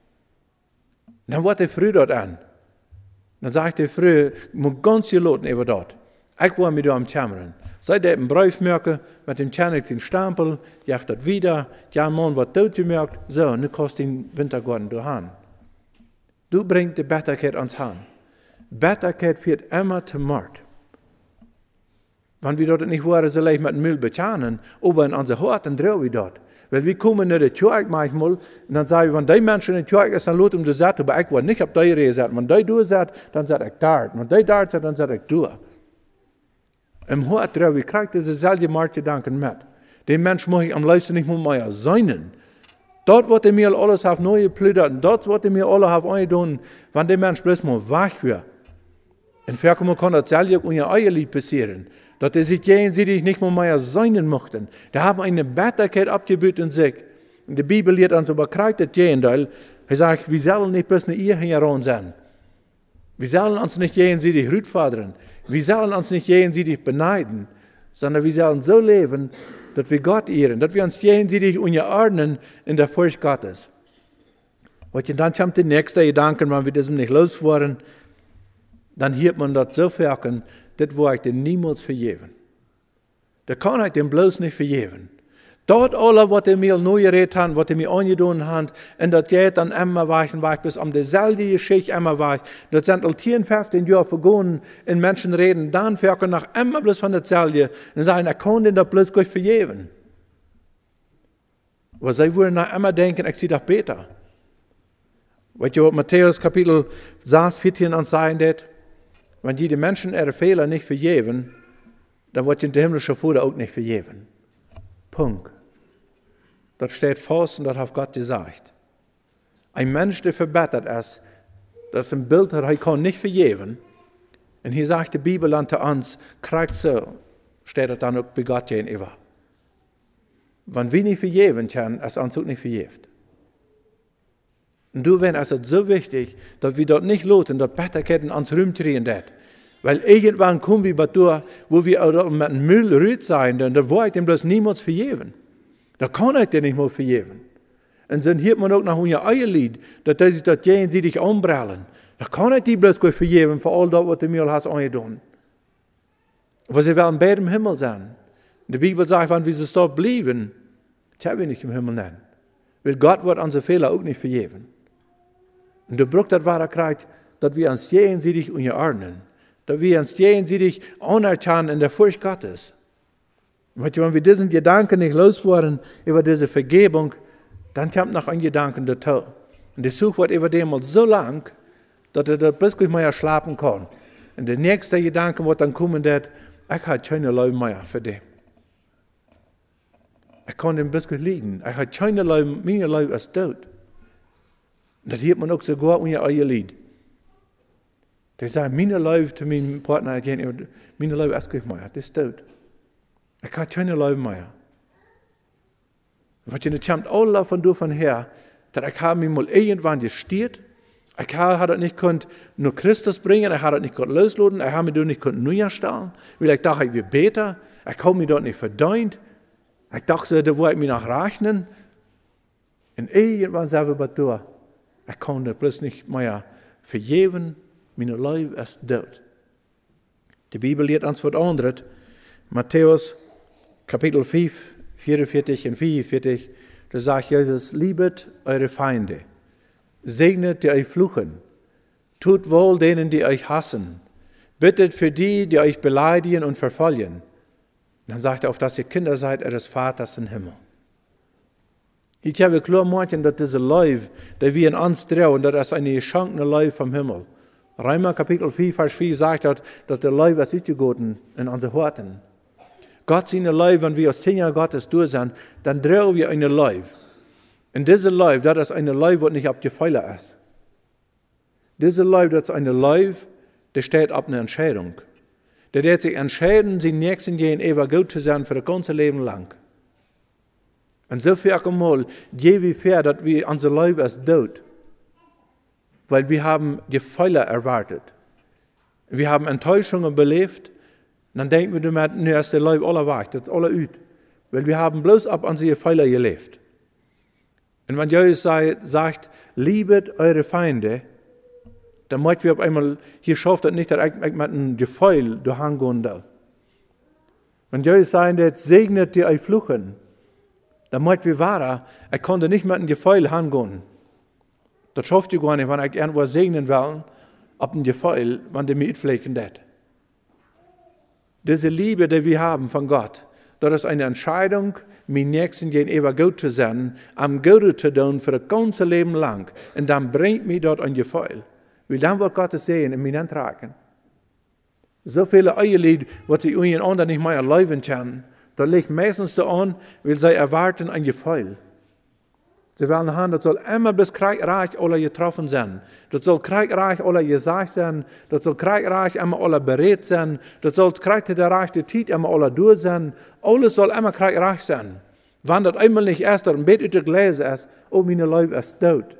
Dann wird er früh dort an. Dann sagt er früh, ich muss ganz gelaten über dort. Ich war mit am Kämmern. Seit er einen Brief merken, mit dem Tjernik den Stempel, jacht das wieder, ja, Mann wird tot gemerkt, so, nu kostet den Wintergarten du han. Du bringst die Bitterkeit ans Han. Bitterkeit führt immer zum Mord. Wenn wir dort nicht waren, so leicht mit Müll bezahlen, aber in unser Hort, dann drehen wir dort. Weil wir kommen in die Kirche manchmal, und dann sagen wir, wenn die Menschen in der Kirche ist, dann lassen wir das sagen, aber ich will nicht auf die Rede sagen. Wenn die du sagt, dann sag ich dort. Wenn die dort sagt, dann sag ich du. Im Hort drehen wir, kriegt diese selbe Marktgedanken mit. Den Mensch muss ich am liebsten nicht mehr sein. Dort wird mir alles auf neue Plüder, und dort wird mir alles auf eingedun, wenn der Mensch bloß mal wach wird. Und vielleicht kann das selber auch in ihr eigenes Lied passieren. Dass die sich gegenseitig nicht mehr sein mochten. Die haben eine Bitterkeit abgebüht in sich. Und die Bibel lehrt uns über Kreuz das Gegenteil. Er sagt, wir sollen nicht bloß eine Ehe heran sein. Wir sollen uns nicht gegenseitig rütfadern. Wir sollen uns nicht gegenseitig beneiden. Sondern wir sollen so leben, dass wir Gott ehren. Dass wir uns gegenseitig unterordnen in der Furcht Gottes. Und dann kommt der nächste Gedanke, wenn wir das nicht losworden, dann hört man das so verken, das war ich dir niemals vergeben. Das kann ich dem bloß nicht vergeben. Dort alles, was mir neu geredet hat, was mir angetan hat, und das geht dann immer weich, bis um dieselbe Geschichte immer weich. Das sind all 15 Jahre vergangen, in Menschen reden, dann verken nach immer bloß von der Zelle, und sagen, kann den das bloß gut vergeben. Aber sie würden nach immer denken, ich sehe doch besser. Weißt du, was Matthäus Kapitel 6, 14 uns sagen das? wenn die Menschen ihre Fehler nicht vergeben, dann wird der himmlische Vater auch nicht vergeben. Punkt. Das steht fest und das hat Gott gesagt. Ein Mensch, der verbessert ist, das ist ein Bild, das er kann nicht vergeben. Und hier sagt die Bibel dann zu uns, kriegt so, steht das dann auch bei Gott gegenüber. Wenn wir nicht vergeben können, ist uns auch nicht vergeben. Und du, wenn es ist so wichtig, dass wir dort nicht loten, dass Bitterketten ans rumdrehen das. Weil irgendwann kommen wir bei dir, wo wir mit dem Müll rührt sein, und da wollte ich dem das niemals vergeben. Da kann ich dir nicht mehr vergeben. Und dann hört man auch nach unser eigen Lied, dass sie das gegenseitig anbrallen. Da kann ich dir bloß gut vergeben für all das, was du mir hast angetan. Aber sie werden beide im Himmel sein. Die Bibel sagt, wenn wir sie dort bleiben, tja, wir nicht im Himmel nennen. Weil Gott wird unsere Fehler auch nicht vergeben. Und du brauchst das wahre Kreuz, dass wir uns gegenseitig unterordnen. Dass wir uns gegenseitig anerkennen in der Furcht Gottes. Wenn wir diesen Gedanken nicht loswerden über diese Vergebung, dann kommt noch ein Gedanke dazu. Und die Suche wird über dem so lang, dass er da plötzlich mehr schlafen kann. Und der nächste Gedanke wird dann kommen, dass ich habe keine Leute mehr für den. Ich kann dem plötzlich liegen. Ich habe keine Leute, meine Leute ist tot. Und das hört man auch sogar in ihr eigen Lied. Die sagen, meine Leute zu meinem Partner, meine Leute ist nicht mehr, das ist tot. Ich habe keine Leute mehr. Und es kommt alle von her, dass ich habe mich mal irgendwann gestiert. Ich habe das nicht nur Christus bringen, ich habe das nicht loslassen, ich habe mich dort nicht neu stellen, weil ich dachte, ich will besser, ich habe mich dort nicht verdient. Ich dachte, da wollte ich mich noch rechnen. Und irgendwann sagen wir bei dir, ich kann das bloß nicht mehr vergeben, meine Leib ist tot. Die Bibel lehrt uns was anderes. Matthäus Kapitel 5, 44 und 45, da sagt Jesus, liebet eure Feinde, segnet die euch fluchen, tut wohl denen, die euch hassen, bittet für die, die euch beleidigen und verfolgen. Dann sagt er, auf dass ihr Kinder seid, eures Vaters im Himmel. Ich habe klar gemacht, dass diese Leib, die wir in uns trauen, das ist eine geschenkte Leib vom Himmel. Römer Kapitel 4, Vers 4 sagt, dass der Leib ist gegoten in unsere Horten. Gott seine Leib, wenn wir als Kinder Gottes durch sind, dann trauen wir eine Leib. Und diese Leib, das ist eine Leib, die nicht auf die Pfeiler ist. Diese Leib, das ist eine Leib, die steht auf einer Entscheidung. Der wird sich entscheiden, sie nächsten gegenüber gut zu sein für das ganze Leben lang. Und so viel einmal, je wie fair, dass wir unser Leib ist tot. Weil wir haben die Fehler erwartet. Wir haben Enttäuschungen belebt. Dann denken wir, nun ist der Leib aller weg, das ist aller üt. Weil wir haben bloß ab unsere Fehler gelebt. Und wenn Jesus sagt, liebet eure Feinde, dann möchten wir auf einmal, hier schafft das nicht, dass ich mit einem Gefeil durchgehen darf. Wenn Jesus sagt, segnet die euch fluchen, dann möchten wir wahr, ich konnte nicht mit einem Gefeil hingehen. Das schafft ihr gar nicht, wenn ich irgendwo segnen will, ab dem Gefeil, wenn der mich pflegen das. Diese Liebe, die wir haben von Gott, das ist eine Entscheidung, mir Nächsten gegenüber gut zu sein, am Gute zu tun für das ganze Leben lang. Und dann bringt mich dort ein Gefeil. Weil dann wird Gott es sehen und mich antragen. So viele Eierlied, was sie ihnen anderen nicht mehr erlauben können, da liegt meistens daran, weil sie erwarten ein Gefeil. Sie wollen haben, das soll immer bis kriegreich alle getroffen sein. Das soll kriegreich alle gesagt sein. Das soll kriegreich immer alle berät sein. Das soll kriegreich die Zeit immer alle durch sein. Alles soll immer kriegreich sein. Wenn das einmal nicht erst ein bisschen gelesen ist, oh, meine Leib ist tot.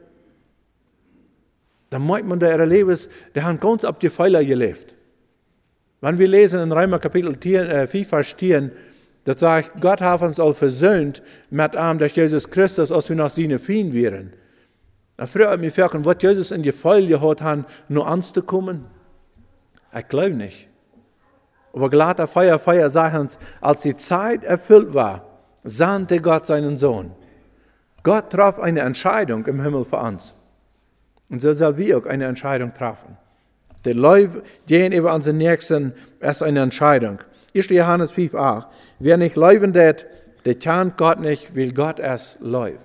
Dann meint man, der Lebens, der hat ganz ab die Pfeiler gelebt. Wenn wir lesen in Römer Kapitel 5, Vers 10, das sagt, Gott hat uns all versöhnt mit ihm, durch Jesus Christus, als wir noch seine Feinde wären. Dann frage ich mich, wird Jesus in die Fall gehabt haben, nur anzukommen? Ich glaube nicht. Aber Galater 4 sagt uns, als die Zeit erfüllt war, sandte Gott seinen Sohn. Gott traf eine Entscheidung im Himmel für uns. Und so soll wir auch eine Entscheidung treffen. Der Leib gegenüber unseren Nächsten ist eine Entscheidung. 1. Johannes 5,8. Wer nicht leben wird, der kennt Gott nicht, weil Gott es lebt.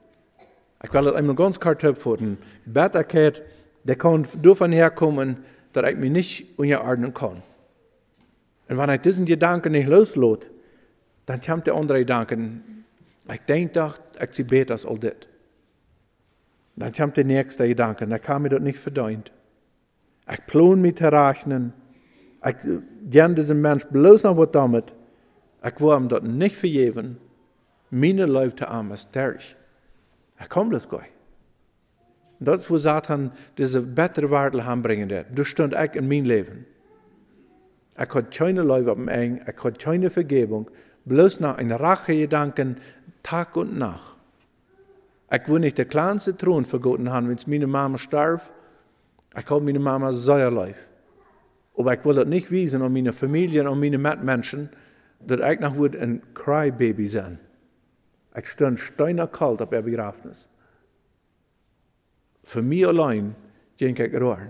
Ich will das einmal ganz kurz abfassen. Bitterkeit, der kann davon herkommen, dass ich mich nicht unterordnen kann. Und wenn ich diesen Gedanken nicht loslot, dann kommt der andere Gedanke, ich denke doch, ich sie besser als all das. Dann kommt der nächste Gedanke, da kann mir das nicht verdient. Ich plan mich zu rechnen, ich gern diesem Mensch bloß noch was damit, ich will ihm das nicht vergeben, meine Leute zu arm ist durch. Ich kann das gar nicht. Und das ist, wo Satan diese bessere Werte anbringen wird. Das stund ich in mein Leben. Ich hatte keine Leute auf dem Eng, ich hatte keine Vergebung, bloß noch ein Rachegedanken Tag und Nacht. Ich will nicht der kleinste Thron vergoten haben, wenn meine Mama starb. Ich habe meine Mama sehr lieb. Aber ich will das nicht wiesen an meine Familie und meine Mitmenschen, dass ich noch ein Crybaby sein. Ich stand steinerkalt auf ihr Begrafnis. Für mich allein ging ich rohren.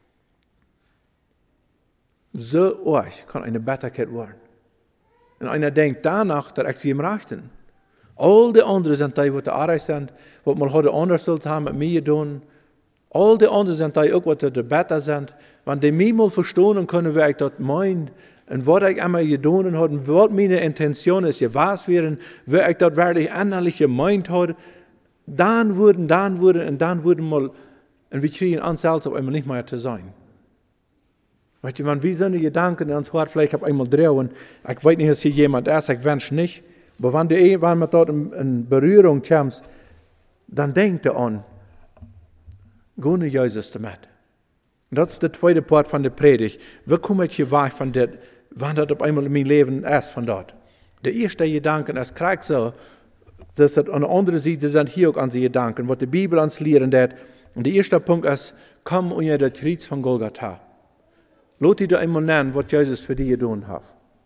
So euch kann eine Bitterkeit werden. Und einer denkt danach, dass ich sie im Rechten. All die anderen sind die, die Arbeit sind, was mal heute anders sollte haben mit mir tun. All die anderen sind die auch, die besser sind. Wenn die mich mal verstehen können, wie ich das meine, und was ich einmal getan habe, und was meine Intention ist, was wären, wie ich das wirklich innerlich gemeint habe, dann würden mal, und wir kriegen uns selbst auf einmal nicht mehr zu sein. Weißt du, wenn wir so eine Gedanken in uns Hart vielleicht auf einmal drehen, ich weiß nicht, dass hier jemand ist, ich wünsche nicht, aber wenn man dort in Berührung kommt, dann denkt er an, geh nicht Jesus damit. Und das ist der zweite Part von der Predigt. Wie komme ich hier weg von das, wann das auf einmal in mein Leben ist von dort? Der erste Gedanke ist, krieg so, dass das an der anderen Seite sind hier auch an die Gedanken, was die Bibel uns lehren hat. Und der erste Punkt ist, komm unter das Kreuz von Golgatha. Lass dich da einmal nennen, was Jesus für dich getan hat.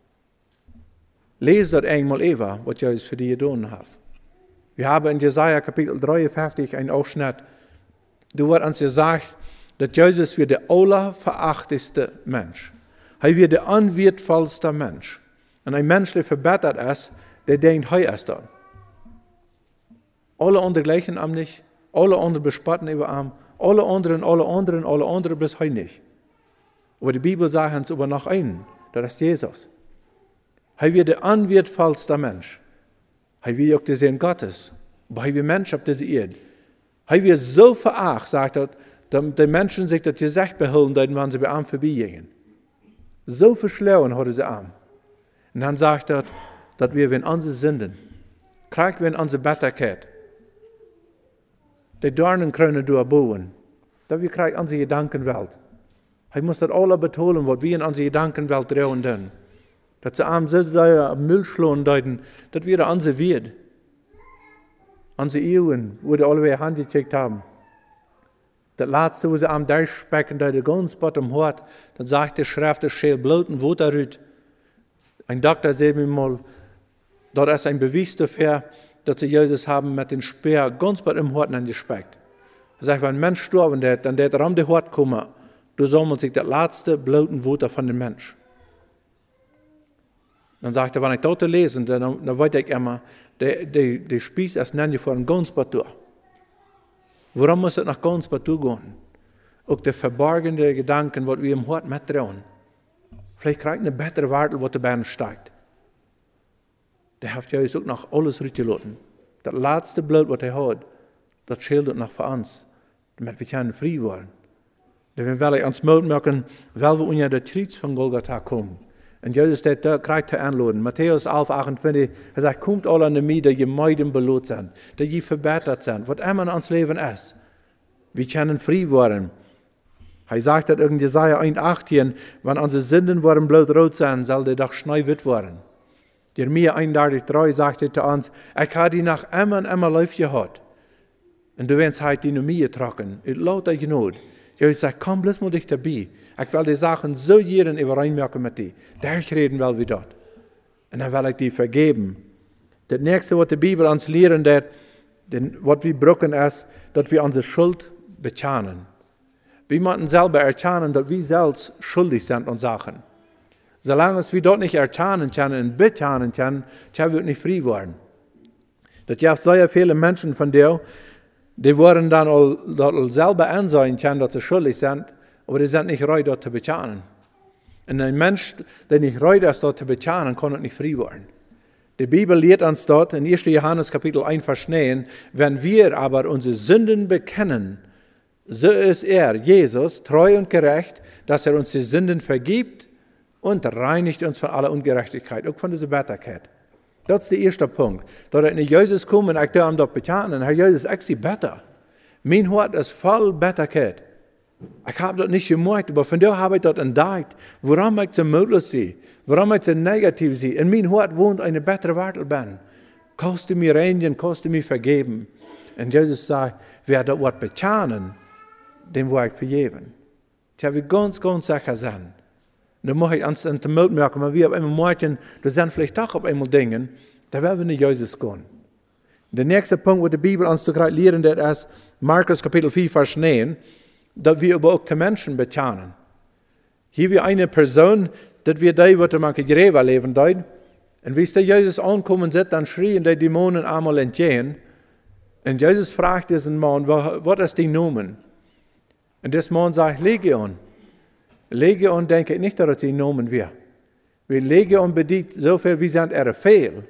Lese das einmal Eva, was Jesus für dich getan hat. Wir haben in Jesaja Kapitel 53 einen Ausschnitt, da wird uns gesagt, dass Jesus wie der allerverachteste Mensch. Er wird der unwertvollste Mensch. Und ein Mensch, der verbessert ist, der denkt, er ist dann. Alle anderen gleichen am nicht, alle anderen bespotten über am, alle anderen bis heute nicht. Aber die Bibel sagt uns aber noch einen, das ist Jesus. Er wird der unwertvollste Mensch. Er wird auch der Sohn Gottes. Aber er wird Mensch auf dieser Erde. Er wird so verachtet, sagt er, dass die Menschen sich das Gesicht behalten, wenn sie bei ihm vorbeigehen. So verschlauen hat er sie an. Und dann sagt er, dass wir, wenn unsere Sünden, kriegt wir unsere Bitterkeit, die Dornenkrone durchbohren, dass wir kriegen unsere Gedankenwelt. Er muss das alle betonen, was wir in unsere Gedankenwelt drehen dann. Dass sie am Müllschlohn deuten, dass wir unsere wird. Unsere Ehren, wo die alle handgecheckt haben. Das letzte, wo sie am durchspecken, da der ganz bottom hört, dann sagt die Schrift, es schält Blut und Wut darüber. Ein Doktor sagt mir mal, dort ist ein Beweis dafür, dass sie Jesus haben mit dem Speer ganz bottom im Hort angespeckt. Er sagt, wenn ein Mensch sterben wird, dann wird er um die Hort kommen, du soll man sich das letzte Blut und Wut von dem Mensch. Dann sagt er, wenn ich dort lese, dann weiß ich immer, der Spieß ist nicht vor einem ganz Batur. Warum muss es nach ganz Batur gehen? Auch der verborgene Gedanken, was wir im Hort mittrauen. Vielleicht kriegt eine bessere Warte, was dabei steigt. Der hat ja auch noch alles rausgelassen. Das letzte Blut, was er hat, das schildert noch für uns, damit wir können frei werden. Dann will ich uns Mut machen, weil wir unter das Kreuz von Golgatha kommen. Und Jesus kriegt er anladen. Matthäus 11, 28, er sagt, kommt alle an mir, die meiden belohnt sind, die verbessert sind, was immer in uns Leben ist. Wir können frei werden. Er sagt das in Jesaja 1, 18, wenn unsere Sünden waren blutrot sein, soll der doch schneuwit werden. Jeremia 31,3 sagt er zu uns, ich habe die nach immer und immer lief gehabt. Und du wirst halt die nur mir trocken. Ich lauter Genot. Jesus sagt, komm bloß mal dich dabei. Ich will die Sachen so jeden übereinmerken mit dir. Durchreden will wir dort. Und dann will ich dir vergeben. Das nächste, was die Bibel uns lehren, was wir brauchen, ist, dass wir unsere Schuld bekennen. Wir müssen selber erkennen, dass wir selbst schuldig sind an Sachen. Solange wir dort nicht erkennen können und bekennen können, können wir nicht frei werden. Das gibt sehr viele Menschen von dir, die wollen dann auch selber ansehen können, dass sie schuldig sind, aber die sind nicht bereit, dort zu bezahlen. Und ein Mensch, der nicht bereit ist, dort zu bezahlen, kann nicht frei werden. Die Bibel lehrt uns dort in 1. Johannes Kapitel 1, Vers 9, wenn wir aber unsere Sünden bekennen, so ist Jesus, treu und gerecht, dass uns die Sünden vergibt und reinigt uns von aller Ungerechtigkeit, auch von dieser Bitterkeit. Das ist der erste Punkt. Dort in Jesus kommen und ich darf dort bezahlen, Herr Jesus, ich bin bitter. Mein Hort ist voll Bitterkeit. Ich habe das nicht gemacht, aber von da habe ich das entdeckt, warum ich so mutlos bin, warum ich so negativ bin. In mein Hort wohnt eine bessere Welt bin. Kannst du mir reinigen, kannst du mir vergeben. Und Jesus sagt, wer das Wort bezahlen, dem will ich vergeben. Ich habe ganz, ganz sicher sein. Da muss ich uns in den Mut merken, wenn wir auf einmal morgen, das sind vielleicht doch auf einmal Dinge, da werden wir nicht Jesus gehen. Der nächste Punkt, wo die Bibel uns gerade lehren, das ist Markus Kapitel 4, Vers 9, dass wir aber auch die Menschen bezahlen. Hier wir eine Person, dass wir da, was man Gräber leben dort, und wie der Jesus ankommen sieht, dann schrien die Dämonen einmal entgegen, und Jesus fragt diesen Mann, was ist die Nomen? Und der Mann sagt, Legion. Legion denke ich nicht, dass sie Nomen wir. Weil Legion bedient so viel, wie sind fehl.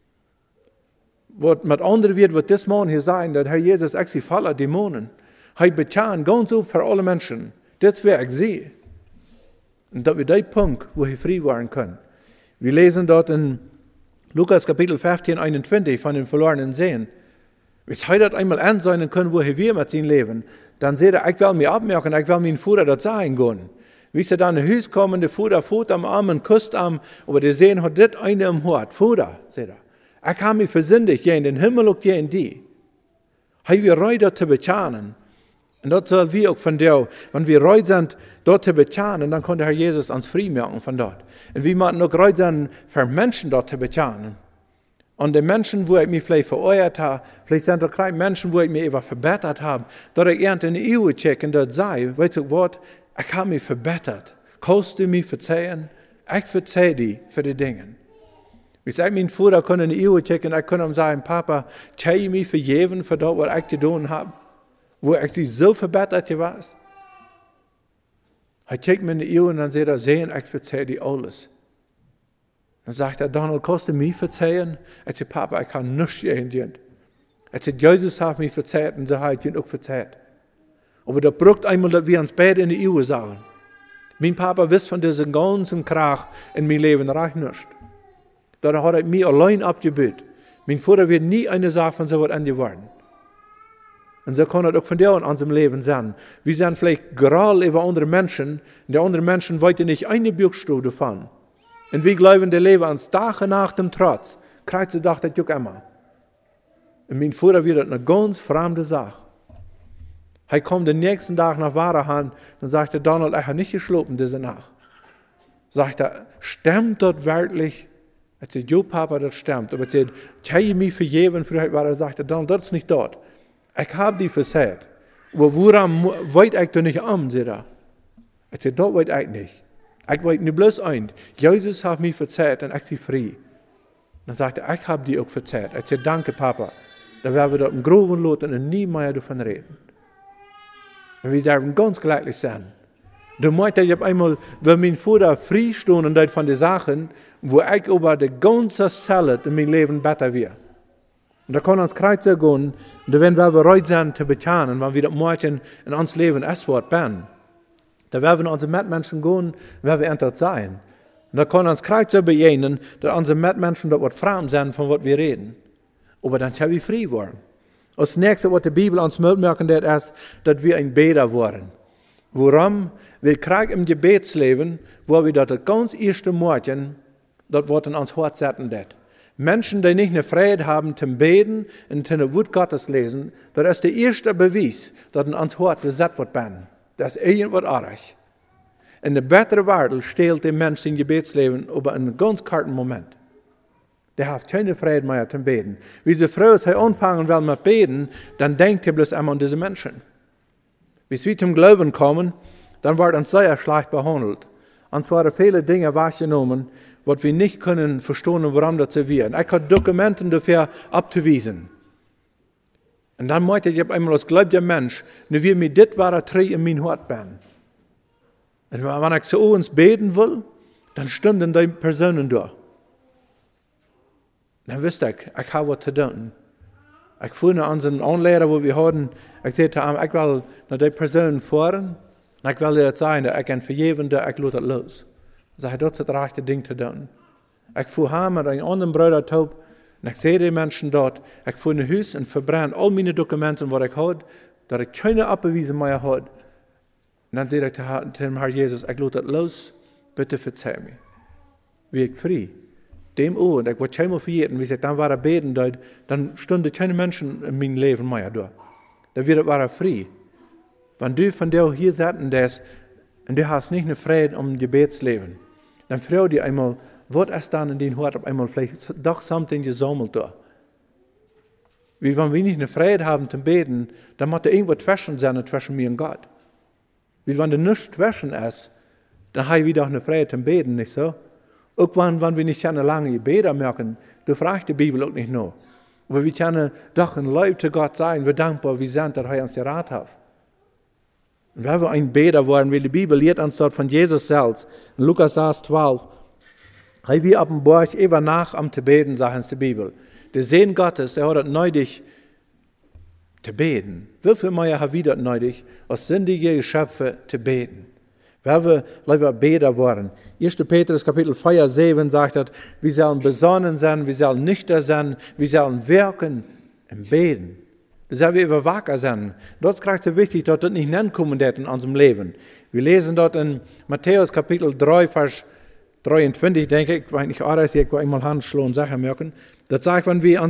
Was mit anderen wird, wird das Mann hier sagen, dass Herr Jesus eigentlich voller Dämonen. Er bezahlt ganz auf für alle Menschen. Das wäre ich sehe. Und das ist der Punkt, wo wir frei werden können. Wir lesen dort in Lukas Kapitel 15, 21 von den verlorenen Seen. Wenn wir das einmal ansehen können, wo wir mit ihnen leben, dann seht ihr, ich will mich abmerken, ich will meinen Vater dort sagen gehen. Wie sie dann in Haus kommen, der Vater fährt am Arm und küsst am, aber die sehen, hat das eine im Hort. Vater, seht ihr, ich habe mich versündigt, je in den Himmel und je in die. Haben wir Reue zu bezahlen. Und dort soll wir auch von der, wenn wir Reue sind, dort zu bezahlen, dann konnte Herr Jesus uns frei machen von dort. Und wir müssen auch Reue sein, für Menschen dort zu bezahlen. Und die Menschen, wo ich mich vielleicht vereuert habe, vielleicht sind auch gerade Menschen, wo ich mich einfach verbessert habe, dort ich in die Ehe checken und dort sei, weißt du was, ich habe mich verbessert. Kannst du mich verzeihen? Ich verzeihe dir für die Dinge. Wie sagt mein Vater, kann in die Ehe checken, ich kann ihm sagen, Papa, zeige mich vergeben für das, was ich getan habe. Wo ich sie so verbessert war. Er checkt mir in die Ehe und dann sagt er, sehen, ich verzeihe dir alles. Dann sagt er, Donald, kannst du mich verzeihen? Ich sage, Papa, ich kann nichts gehen. Er sagt, Jesus hat mich verzeiht und so hat ihn auch verzeiht. Aber da braucht einmal, dass wir uns beide in die Ehe sagen. Mein Papa wisst von diesem ganzen Krach in meinem Leben recht nicht. Da hat er mich allein abgebüht. Mein Vater wird nie eine Sache von so etwas angeworden. Und so kann es auch von der in unserem Leben sein. Wir sind vielleicht gerade über andere Menschen, und die anderen Menschen wollten nicht eine Buchstabe davon. Und wir glauben, der Leben ans Tag nach dem Trotz, kriegt sie doch das auch immer. Und mein Vater wird das eine ganz fremde Sache. Er kommt den nächsten Tag nach Warehan, dann sagt er, Donald, ich habe nicht geschlafen diese Nacht. Sagt er, stimmt das wirklich? Er sagt, jo Papa, das stimmt. Aber er sagt, ich habe mich vergeben, früher war er, sagt er, Donald, das ist nicht dort. Ich habe die versagt. Aber woran wollt ich doch nicht an, sagt er. Er sagt, das wollt ich nicht. Ich wollte nicht bloß ein. Jesus hat mich verzeiht und ich bin frei. Dann sagt er, ich habe die auch verzeiht. Er sagt, danke Papa. Dann werden wir dort im Groben lassen und nie mehr davon reden. Und wir dürfen ganz glücklich sein. Du meinte ich einmal, wenn mein Vater frei stehen und von den Sachen, wo ich über die ganze Zeit in meinem Leben besser wird. Und da kann uns Kreuzer gehen, und da werden wir bereit sein zu bezahlen, wenn wir das morgen in uns Leben Esswort bin. Da werden wir unsere Mitmenschen gehen, wenn wir entert sein. Und da kann uns Kreuzer begegnen, dass unsere Mitmenschen dort fremd sind, von was wir reden. Aber dann können wir frei werden. Als nächstes, was die Bibel uns mitmerken, ist, dass wir ein Beter werden. Warum? Wir kriegen im Gebetsleben, wo wir das ganz erste Morgen, das wird in uns Herz setzen. Menschen, die nicht eine Freude haben zum Beten und zum Wort Gottes lesen, das ist der erste Beweis, dass in uns Herz gesetzt wird. Das ist irgendwas anderes. In der besseren Welt stellt der Mensch sein Gebetsleben über einen ganz kurzen Moment. Der hat keine Freude mehr zum Beten. Wie sie früh ist, anfangen will mit Beten, dann denkt er bloß einmal an diese Menschen. Bis wir zum Glauben kommen, dann wird uns sehr schlecht behandelt. Uns werden viele Dinge wahrgenommen, was wir nicht können verstehen, warum das so wird. Ich habe Dokumente dafür abzuweisen. Und dann meinte ich einmal als gläubiger Mensch, nur wie mir das war, in mein Hort bin. Und wenn ich zu uns beten will, dann stunden die Personen da. Dann wusste ich habe was zu tun. Ich fuhr nach unseren Anlehrer, wo wir hatten, ich sagte ihm, ich will nach die Personen fahren, und ich will dir sagen, dass ich kann vergeben, dass ich lasse das los. Ich sage, das ist das rechte Ding zu tun. Ich fuhr heim mit einem anderen Bruder taub, und ich sehe die Menschen dort, ich fuhr in ein Haus und verbrenne all meine Dokumente, die ich hatte, dass ich keine Abbeweisen mehr hatte. Und dann sagte ich zu dem Herr Jesus, ich lasse das los, bitte verzeih mir. Wie ich frei. Dem Uhr, und ich wollte keinmal verjähren, wie ich dann war beten, dann stunden keine Menschen in meinem Leben mehr da. Dann war frei. Wenn du von dir hier sitzen bist, und du hast nicht eine Freude um Gebetsleben, dann freu dir einmal, was ist dann in den Hort auf einmal vielleicht doch something gesammelt da. Wie wenn wir nicht eine Freude haben zum Beten, dann muss da irgendwas zwischen sein zwischen mir und Gott. Wie wenn da nichts zwischen ist, dann habe ich wieder eine Freude zum Beten, nicht so? Auch wenn wir nicht eine lange Gebete merken, du fragst die Bibel auch nicht nur. Aber wir können doch ein Leib zu Gott sein, wir dankbar, wie sind, dass er uns gerat hat. Und wenn wir ein Beter worden, wie die Bibel lehrt uns dort von Jesus selbst, in Lukas 12, hey, wir ab dem Borch immer nach am zu beten, sagt uns die Bibel. Der Sehen Gottes, der hat das nötig zu beten. Wie viel mehr haben wir das nötig, als sündige Geschöpfe zu beten? Weil wir lieber Beter worden. 1. Petrus Kapitel 4, 7 sagt, dass wir sollen besonnen sein, wir sollen nüchtern sein, wir sollen wirken im Beten. Da sollen wir überwacher sein. Dort ist es wichtig, dass das nicht hinkommen wird in unserem Leben. Wir lesen dort in Matthäus Kapitel 3, Vers 23, denke ich, wenn ich alles hier einmal handschlagen Sachen merken. Das sagt, wenn wir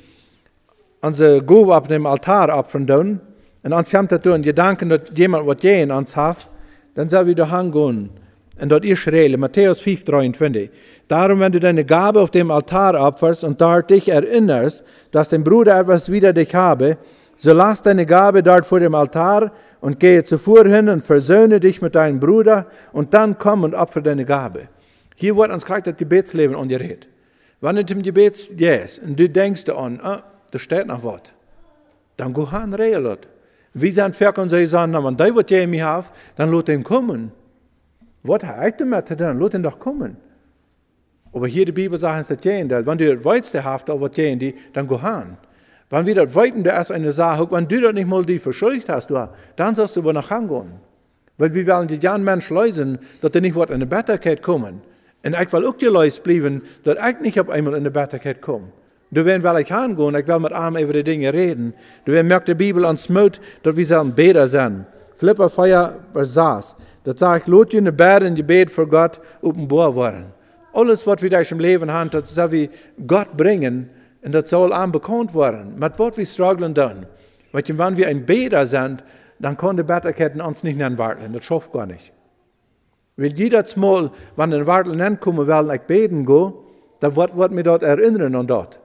unsere Gabe auf dem Altar opfern tun, und uns haben das tun, Gedanken, dass jemand was in uns hat, dann sollen wir da hingehen. Und dort ist Rede, Matthäus 5, 23. Darum, wenn du deine Gabe auf dem Altar opferst und dort dich erinnerst, dass dein Bruder etwas wider dich habe, so lass deine Gabe dort vor dem Altar und gehe zuvor hin und versöhne dich mit deinem Bruder und dann komm und opfer deine Gabe. Hier wird uns gleich das Gebetsleben angeredet. Wenn du im Gebet gehst und du denkst daran, da steht noch was, dann geh hin, regeln. Wie sind Verk und sie sagen, wenn die was je mich hat, dann lass ihn kommen. Was hat er damit zu tun? Lass ihn doch kommen. Aber hier die Bibel sagt uns das gehen, wenn du das Weitste hast, was gehen, dann geh hin. Wenn wir das Weiten, da ist eine Sache, wenn du das nicht mal die verschuldigt hast, dann sollst du aber nach Hause gehen. Weil wir wollen die ganzen Menschen lösen, dass die nicht in eine Bitterkeit kommen. Und ich will auch die Leute bleiben, dass ich nicht auf einmal in eine Bitterkeit komme. Du will ich hingehen, ich will mit ihm über die Dinge reden. Du merkt die Bibel ans Mut, dass wir sollen Beter sein. Philipper 4, Vers 6. Das sagt, lass dir eine Bete in Gebet für Gott offenbar werden. Alles, was wir durch im Leben haben, das soll wir Gott bringen und das soll ihm bekannt werden. Mit was wir strugglen dann. Weil wenn wir ein Beter sind, dann kann die Bitterkeit uns nicht warten. Das schafft gar nicht. Weil jedes Mal, wenn ein Wartel ankommen will, ich beten gehe, dann wird mir dort erinnern an dort.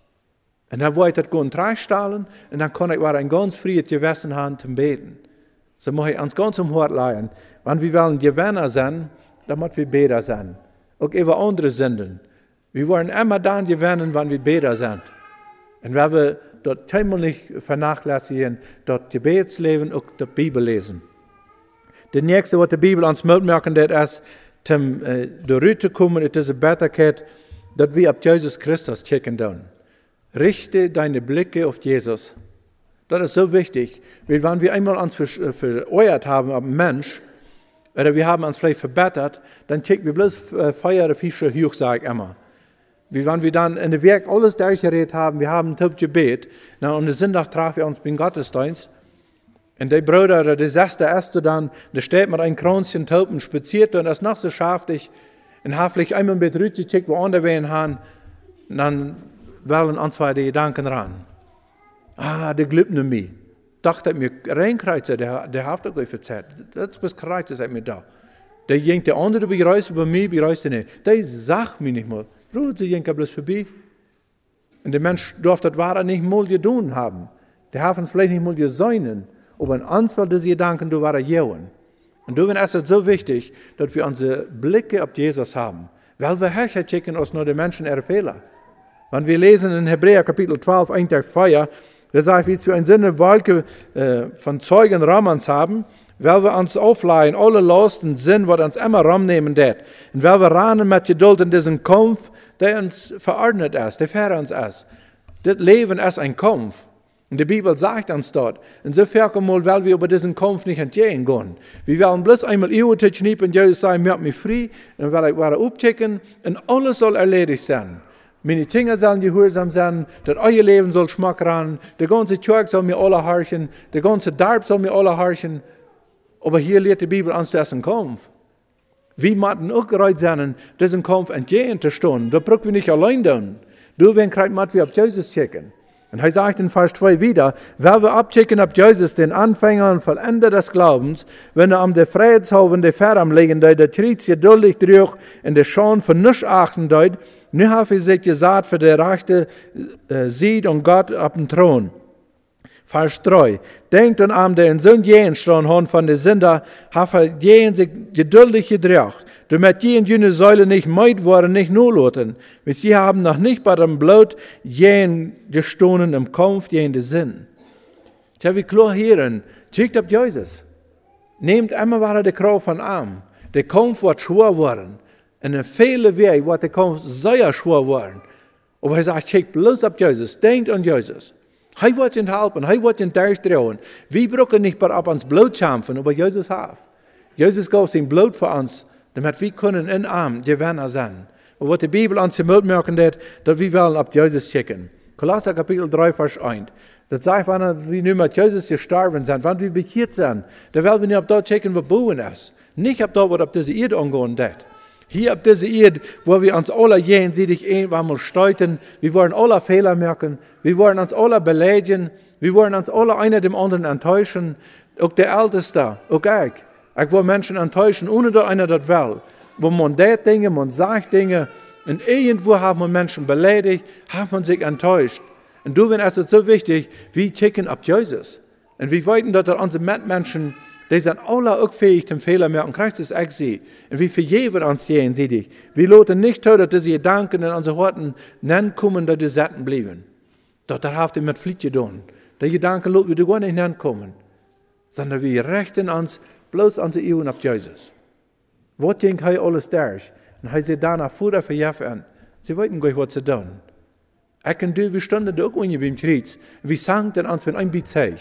Und dann wollte ich das gehen treistellen und dann kann ich ein ganz freies Gewissen haben zum Beten. So muss ich uns ganz im Hort leihen. Wenn wir wollen Gewinner sein, dann müssen wir Beter sein. Auch über andere Sünden. Wir wollen immer dann gewinnen, wenn wir Beter sind. Und wenn wir dort einmal nicht vernachlässigen, dort Gebetsleben, auch die Bibel lesen. Das nächste, was die Bibel uns mitmerken, das ist, zum zu kommen, es ist eine Bitterkeit, dass wir auf Jesus Christus checken tun. Richte deine Blicke auf Jesus. Das ist so wichtig, weil wenn wir einmal uns vereuert haben auf einen Mensch, oder wir haben uns vielleicht verbettert, dann checken wir bloß Feuer oder Fische hoch, sage ich immer. Wie wenn wir dann in der Werk alles durchgeredet haben, wir haben ein Gebet, und am Sonntag trafen wir uns beim Gottesdienst, und der Bruder oder der Sechste erste dann, der steht mit einem Kränzchen Tauben spaziert und das noch so scharfig, und hat vielleicht einmal mit Rüte gecheckt, wo andere wen haben, und dann wollen uns zwei die Gedanken ran. Der glaubt nicht mehr. Dachte mir, Reinkreuzer, der hat doch verzeiht. Das ist Kreuz, ist mir da. Der jinkt der andere bereist über mich, bereist nicht. Der sagt mir nicht mal. Sie jinkt bloß vorbei. Und der Mensch durfte das Wahre nicht mal getan haben. Der hat uns vielleicht nicht mal gesäunen. Aber in uns will diese Gedanken, du war jewen. Und du ist es so wichtig, dass wir unsere Blicke auf Jesus haben. Weil wir Herrscher checken uns nur die Menschen ihre Fehler. Wenn wir lesen in Hebräer Kapitel 12, 1 der Feuer, da sagt, wie wir eine Wolke von Zeugen Ramans haben, Weil wir uns aufleihen, alle Lasten sind, was uns immer rumnehmen wird. Und weil wir rennen mit Geduld in diesen Kampf, der uns verordnet ist, der für uns ist. Das Leben ist ein Kampf. Und die Bibel sagt uns dort, insofern mal, weil wir über diesen Kampf nicht entgehen gehen. Wir wollen bloß einmal Ehe schniepen und Jesus sagen, macht mich frei, und will ich wieder aufchecken, und alles soll erledigt sein. Meine Kinder sollen gehorsam sein, das euer Leben soll Schmack ran, der ganze Tag soll mir alle horchen, der ganze Darb soll mir alle horchen. Aber hier lehrt die Bibel uns, das ist ein Kampf. Wir müssen auch bereit sein, diesen Kampf entgegen zu stehen. Da brauchen wir nicht allein tun. Du, wenn wir auf Jesus checken. Und er sagt in Vers 2 wieder, weil wir abchecken auf Jesus, den Anfänger und Vollender des Glaubens, wenn er am der Freiheitshafen der Ferm legen, der tritt geduldig durch und der Schon von nichts achten deut, nu habe ich sich gesagt, für der Rechte sieht und Gott auf dem Thron. Vers 3. Denkt an der in so jenen Stron von der Sünder, habe jenen sich geduldig gedreht, damit jene Säule nicht meid worden, nicht nur loten, weil sie haben noch nicht bei dem Blut jenen gestohlen im Kampf, jenen Sinn. Tja, wie klar hören, checkt auf Jesus. Nehmt immer wieder die Kraft von Arm. Der Kampf wird schwer worden. Und in vielen Wegen wird der Kampf sehr schwer worden. Aber er sagt, checkt bloß auf Jesus, denkt an Jesus. Er wird ihn helfen, er wird ihn durchdrehen. Wir brauchen nicht bei ab ans Blut kämpfen, aber Jesus hat. Jesus gab sein Blut für uns, damit wir können in Arm Gewinner sein. Und was die Bibel uns merken wird, dass wir wollen auf Jesus checken. Kolosser Kapitel 3, Vers 1. Das sagt, wenn wir nicht mit Jesus gestorben sind, wenn wir bekehrt sind, dann wollen wir nicht auf dort checken, wo Bohen ist. Nicht auf dort, was auf diese Erde angehen wird. Hier auf dieser Erde, wo wir uns alle jenseitig irgendwann mal streiten, wir wollen alle Fehler merken, wir wollen uns alle beleidigen, wir wollen uns alle einer dem anderen enttäuschen, auch der Älteste, auch ich. Ich will Menschen enttäuschen, ohne dass einer das will. Wo man das Dinge, man sagt Dinge, und irgendwo haben wir Menschen beleidigt, hat man sich enttäuscht. Und du, wenn es ist so wichtig, wir checken auf Jesus. Und wir weiten, dass unsere Mitmenschen, die sind alle auch fähig zum Fehler merken, Christus ich sie. Und wir vergeben uns jenseitig. Wir lassen nicht zu, dass diese Gedanken in unsere Horten nennen kommen, dass die Sätten bleiben. Doch da habt ihr mit Fliegt getan. Die Gedanken lassen wir gar nicht nennen kommen. Sondern wir richten uns bloß unsere Augen auf Jesus. Was denkt er alles durch? Und er sagt danach, Vater verjäft an. Sie wollten gar nicht, was sie tun. Ich und du, wir standen da auch unten beim Kreuz. Wir sangen dann uns mit einem Bezeig.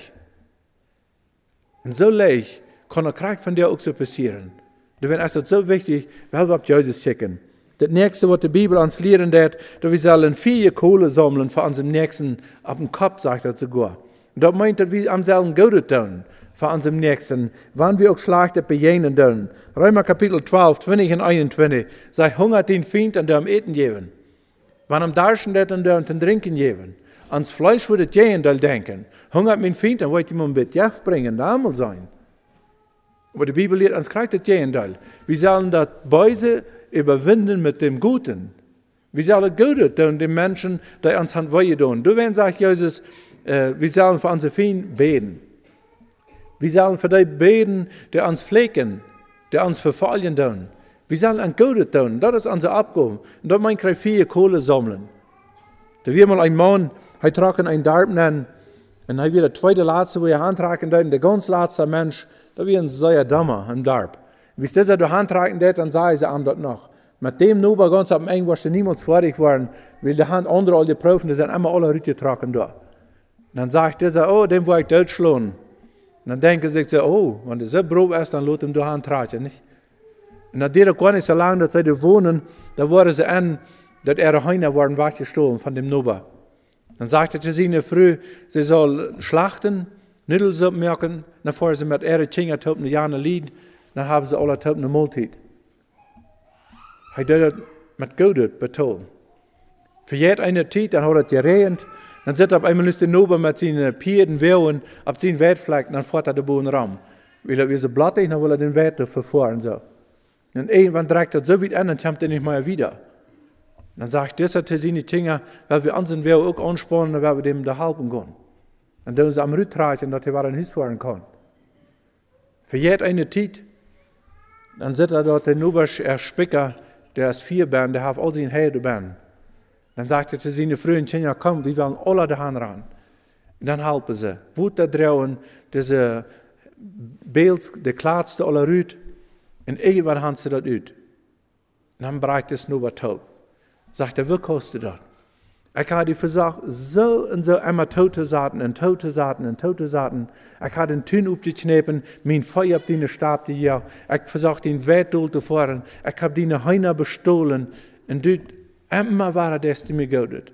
Und so leicht kann ein Krieg von dir auch so passieren. Deswegen ist es so wichtig, weil wir auf Jesus checken. Das nächste, was die Bibel uns lehren wird, dass wir sollen viel Kohle sammeln für unseren Nächsten auf dem Kopf, sagt er sogar. Und das meint, dass wir am selben Gute tun für unseren Nächsten, wann wir auch schlechte begegnen tun. Römer Kapitel 12, 20 und 21, sagt, hungert den Feind und der am Eten geben. Wann am Darschen wird und der am Trinken geben. Ans Fleisch würde gehen, da denken. Hungert mein Feind, dann wollte ich ihm ein bisschen bringen, da einmal sein. Aber die Bibel lehrt uns kriegt das gehen, wir sollen das Böse überwinden mit dem Guten. Wir sollen Gute tun den Menschen, die uns haben weh tun. Du, wenn sagt Jesus, wir sollen für unsere Feinde beten. Wir sollen für die beten, die uns pflegen, die uns verfallen tun. Wir sollen an Gute tun, das ist unsere Abgabe. Und da meint ich viel Kohle sammeln. Da wir mal ein Mann, er trug einen Darb nennen, und er wird der zweite Letzte, wo er handtragen darf, der ganz letzte Mensch, da wird ein sehr dummer im Darb. Wie es dieser handtragen darf, dann sagen sie ihm das noch. Mit dem nur bei ganz am Ende, was die niemals fertig waren, weil die Hand andere all die Prüfen, die sind immer alle rütgetragen da. Und dann sagt dieser, oh, dem will ich Deutsch schlagen. Und dann denken sie sich, oh, wenn der so grob ist, dann lässt ihm die Hand tragen, nicht? Und dann dauert gar nicht so lange, dass sie da wohnen, da waren sie an, dass ihre Heine waren weggestohlen von dem Nuba. Dann sagte er zu ihnen früh, sie soll schlachten, Nudelsuppe machen, dann fahren sie mit ihren Kindern auf eine Jahre Lied, dann haben sie alle auf eine Multit. Er hat das mit Gott betont. Für jede eine Zeit, dann hat es geregnet, dann sitzt auf einmal der Nuba mit seinen Pieden Wehren auf seinen Weidfleck, dann fährt er den Boden ran. Weil er so blattig, dann will er den Weid verfahren. So. Und irgendwann trägt er so weit an, dann kommt er nicht mehr wieder. Dann sagt dieser zu seinen Kindern, weil wir unseren Wehr auch anspannen, dann werden wir dem da helfen gehen. Und dann sie am Rüt tragen, dass er ein Haus fahren kann. Für jede eine Zeit, dann sitzt er dort, der Nubasch, Spicker, der ist 4 Bern, der hat all seine Hände Bern. Dann sagt er zu seinen frühen Kindern, komm, wir wollen alle da ran. Und dann helfen sie. Wut da draußen, diese beeld de klaarste aller uit. En irgendwann haben sie dat uit. En dan bereikt es nur wat op. Sagt er, wie kostet dat? Ik had die versucht, so en so immer tote zaten en tote zaten en tote zaten. Ik had een tuin opgeknepen, mijn feuer op die Stab die hier. Ik versucht, den Weitdoel te voeren. Ik heb die Heiner bestohlen. En dit, immer war das, die mir gehört.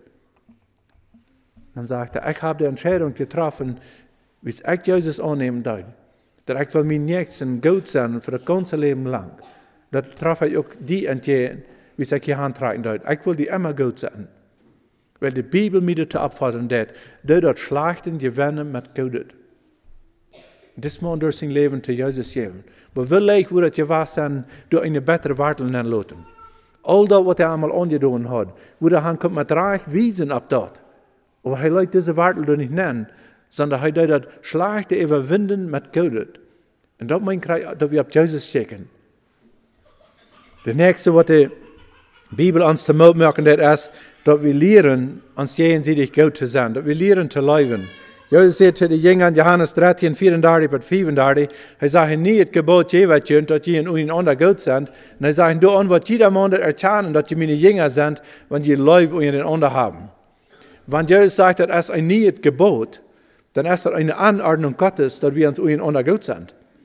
Dann sagte er, ich habe die Entscheidung getroffen, wie ich Jesus annehmen darf. Dass ich will mein Nächsten gut sein für das ganze Leben lang. Das traf ich auch die Entscheidung, wie ich hier handtragen darf. Ich will die immer gut sein. Weil die Bibel mir das abfordern hat, dort Schlachten gewinnen mit Gott. Das muss man durch sein Leben zu Jesus geben. Aber will ich, wo das gewahr sein, durch eine bessere Wartel lassen. All dat wat hij allemaal aangedaan had, wo hij komt met reich wijzen op dat. Aber hij leidt deze Wartel er niet nennen, sondern hij deed dat slechte overwinden met Gott. En dat meint dat we op Jesus checken. De nächste wat de Bibel ons te melden maken, dat is dat we leren ons gegenseitig goed te zijn, dat we leren te leven. Jezus zei tegen de jongeren, Johannes 13, 34 tot 35, hij zei niet het gebod geven, dat je in een ander goed zijn. En hij zei, doe aan wat jeder man erkennen, dat je mijn jongeren zijn, want je leef in een ander hebben. Want Jezus zegt, dat is niet het gebod, dan is dat een Anordnung Gottes, dat we ons in een ander goed zijn.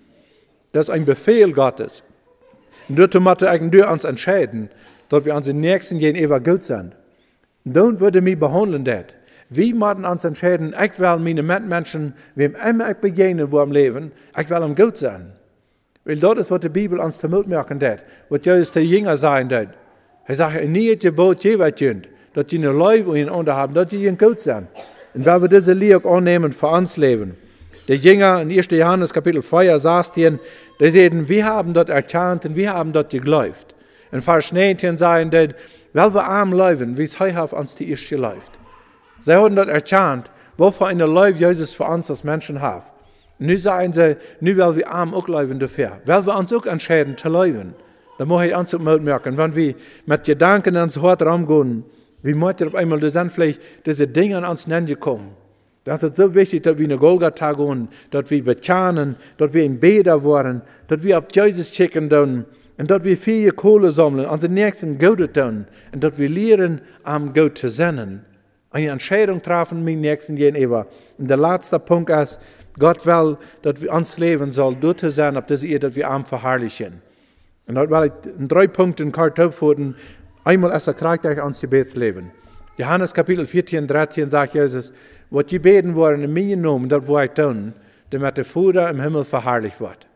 Dat is een Befehl Gottes. En daartoe moeten we ons entscheiden, dat we onze nächsten gegenüber goed zijn. Dan würde mij behandelen dat. Wie moeten ons entscheiden, ik wil mijn Mitmenschen, wem immer ik begegnen voor mijn leven, ik wil hem goed zijn. Weil dat is wat de Bibel ons te moed maken deed. Wat Jezus de Jünger zijn deed. Hij zegt, niet het gebod geven, dat je een leven in onder hebben, dat je een goed zijn. En weil we deze leer ook aannemen voor ons leven. De Jünger in 1. Johannes Kapitel 4, 16, die zeiden, wir haben dat erkannt und wir haben dat geglaubt. In Vers 19 sagen die, weil wir arm leben, wie es heute auf uns die erste läuft. Sie haben das erkannt, wofür eine Leib Jesus für uns als Menschen hat. Nu sagen sie, nu weil wir arm auch leben dafür, weil wir uns auch entscheiden zu leben. Da muss ich uns auch merken, wenn wir mit Gedanken ans Hort rumgehen, wie möchten auf einmal, das sind vielleicht diese Dinge an uns nennen gekommen. Das ist so wichtig, dass wir in Golgatha gehen, dass wir bekennen, dass wir in Beder werden, dass wir auf Jesus checken tun und dass wir viel Kohle sammeln, unsere Nächsten Gute tun und dass wir lernen, am Gott zu senden. Eine Entscheidung treffen, mit Nächsten gegenüber. Und der letzte Punkt ist, Gott will, dass wir uns leben soll, dort zu sein, auf diese Erde, dass wir am verherrlichen. Und dort will ich in 3 Punkten kort aufführen. Einmal ist charakterlich ans Gebetsleben. Johannes Kapitel 14, 13 sagt Jesus, was je beten worden in mijn naam, dat wil ik doen, damit der Vater im Himmel verherrlicht wird.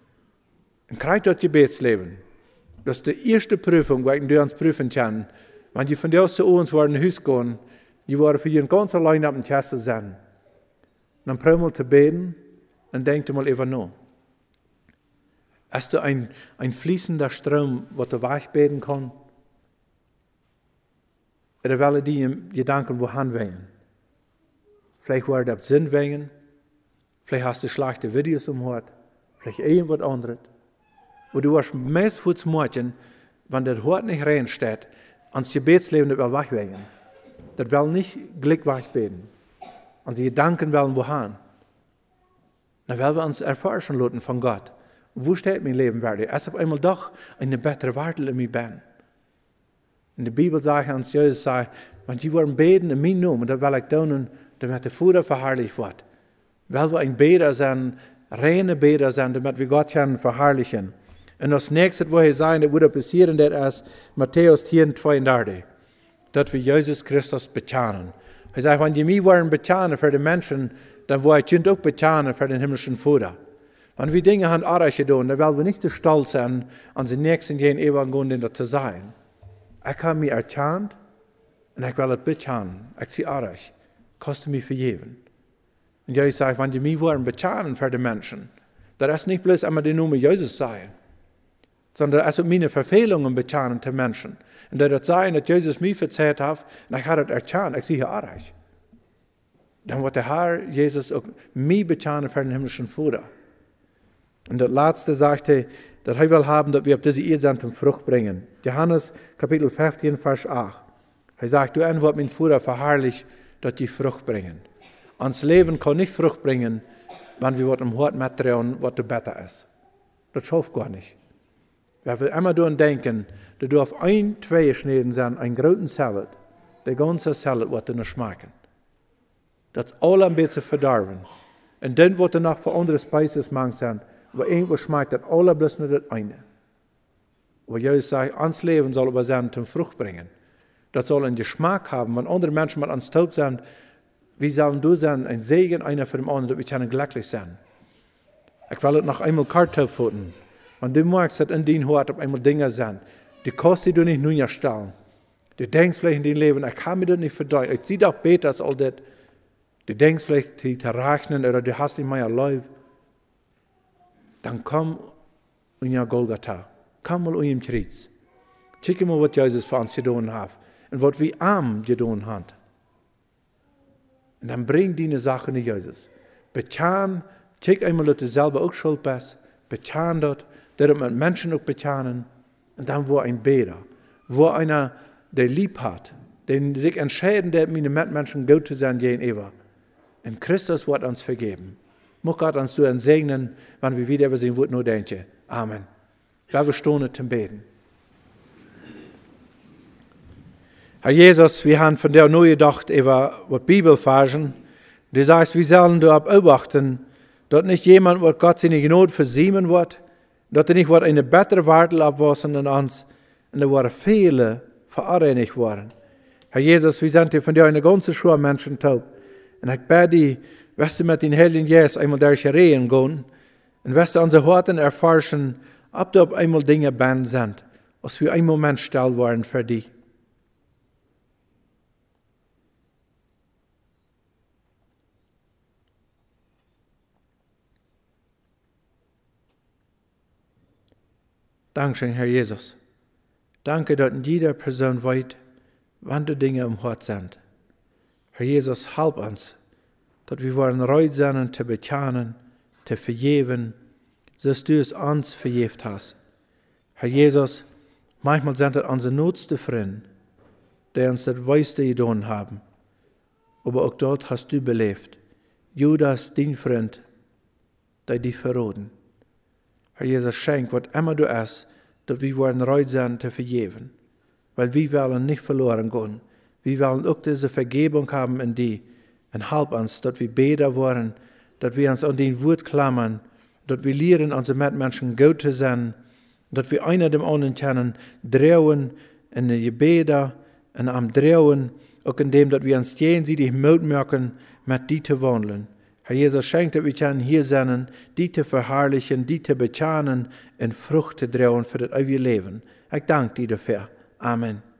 Und krijgt dat Gebetsleben. Das ist die erste Prüfung, die wir uns prüfen können. Wenn je von dir aus zu uns worden in Haus gehen, je worden für jeden ganz allein auf dem Chester sein. Dann probier mal zu beten, dann denk mal über nach. Hast du ein fließender Strom, wo du weich beten kann? Oder wollen die Gedanken wohin wehen? Vielleicht war das Sinn wegen, vielleicht hast du schlechte Videos umgehört, vielleicht irgendwas anderes. Wo du hast meist für das Mädchen, wenn das Hort nicht reinsteht, ans Gebetsleben nicht mehr wegwegen. Das will nicht glücklich beten. Unsere Gedanken wollen wohin. Dann wollen wir uns erforschen lassen von Gott. Wo steht mein Leben werde? Es auf einmal doch eine bessere Wartel in mir bin. In der Bibel sagt uns, Jesus sagt, wenn sie wollen beten in meinem Namen, das will ich tun, damit der Vater verherrlicht wird. Weil wir ein Beter sein, reine Beter sein, damit wir Gott können verherrlichen. Und das nächste, wo wir sagen, das würde passieren, das ist Matthäus 10, 32. Dass wir Jesus Christus bekennen. Er sagt, wenn die mich wollen bekennen für die Menschen, dann wollen ich auch bekennen für den himmlischen Vater. Wenn wir Dinge haben Arach getan, dann wollen wir nicht zu stolz sein, an den nächsten gegenüber gehen, zu sein. Ich habe mich erkannt und ich will es bekennen. Ich sehe Arach. Kostet mich vergeben. Und Jesus sagt, wenn die mich wollen bekennen für die Menschen, das ist nicht bloß einmal die Nummer Jesus sein, sondern es ist meine Verfehlungen bekennen zu Menschen. Und das sein, dass Jesus mich verzeiht hat, und ich habe das erkannt, ich sehe Arach. Dann wird der Herr Jesus auch mich bekennen für den himmlischen Vater. Und das Letzte sagte, dass er will haben, dass wir auf diese Erde Frucht bringen. Johannes Kapitel 15, Vers 8. Er sagt, du wird mein Vater verherrlicht, dass die Frucht bringen. Ans Leben kann nicht Frucht bringen, wenn wir im Hort mitdrehen, was du besser ist. Das schafft gar nicht. Wir will immer daran denken, dass du auf 1-2 geschnitten sein, einen großen Salat, der ganze Salat wird dir nicht schmecken. Das ist alle ein bisschen verdorben. Und dann wird er noch für andere Speisen machen sein, aber irgendwo schmeckt das alle bloß nur das eine. Aber Jesus sagt, ans Leben soll aber sein, zum Frucht bringen. Das soll einen Geschmack haben, wenn andere Menschen mal ans Taub sind, wie sollen du sein, ein Segen einer für den anderen, dass wir können glücklich sein. Ich will es noch einmal Kartoffeln foten. Wenn du merkst, dass in deinem Hort auf einmal Dinge sind, die kostet du nicht nur ja stellen. Du denkst vielleicht in dein Leben, ich kann mir das nicht verdeutlichen. Ich sehe doch besser als all das. Du denkst vielleicht, die zu rechnen oder du hast nicht mehr erlebt. Dann komm in ja Golgatha. Komm mal in ihm Kreuz. Check mal, was Jesus für uns getan hat. Und was wir arm getan haben. Und dann bring deine Sachen in Jesus. Bekan, check einmal, dass du selber auch schuld bist. Bekan dort, dass mit Menschen auch bekanen. Und dann wo ein Beter, wo einer, der lieb hat, der sich entscheiden, der meine Mitmenschen gut zu sein gegenüber. Und Christus wird uns vergeben. Muss Gott uns so segnen, wenn wir wieder sehen, wo nur denken. Amen. Wir stehen zum Beten. Herr Jesus, wir haben von dir nur gedacht über die Bibelversen. Du sagst, wir sollen darauf beobachten, dass nicht jemand, was Gott seine Gnade versiemen wird, dass er nicht wird eine bessere Wartel abwassen an uns, und da waren viele verareinigt worden. Herr Jesus, wir sind dir von dir eine ganze Schule Menschen taub. Und ich bete dich, wirst du mit den Heiligen Geist einmal durch Reden gehen, und wirst du unsere Horten erforschen, ob da auf einmal Dinge band sind, als wir ein Moment still waren für dich. Dankeschön, Herr Jesus. Danke, dass jeder Person weiß, wann die Dinge im Hort sind. Herr Jesus, help uns, dass wir wollen reut sein und zu bekennen, zu vergeben, so du es uns vergeben hast. Herr Jesus, manchmal sind das unsere notste Freunde, die uns das Weiße getan haben. Aber auch dort hast du belebt. Judas, dein Freund, der dich verraten. Herr Jesus, schenk, was immer du hast, dass wir wollen reut sein zu vergeben. Weil wir wollen nicht verloren gehen. Wir wollen auch diese Vergebung haben in die. Und help uns, dass wir besser werden, dass wir uns an den Wort klammern, dass wir lernen, unsere Mitmenschen gut zu sein, dass wir einer dem anderen kennen, drehen in die Gebete, und am Drehen, auch in dem, dass wir uns gegenseitig Mut machen, mit dir zu wandeln. Herr Jesus, schenkt, dass wir hier sein, die zu verherrlichen, die zu bekennen, und Frucht zu drehen für das ewige Leben. Ich danke dir dafür. Amen.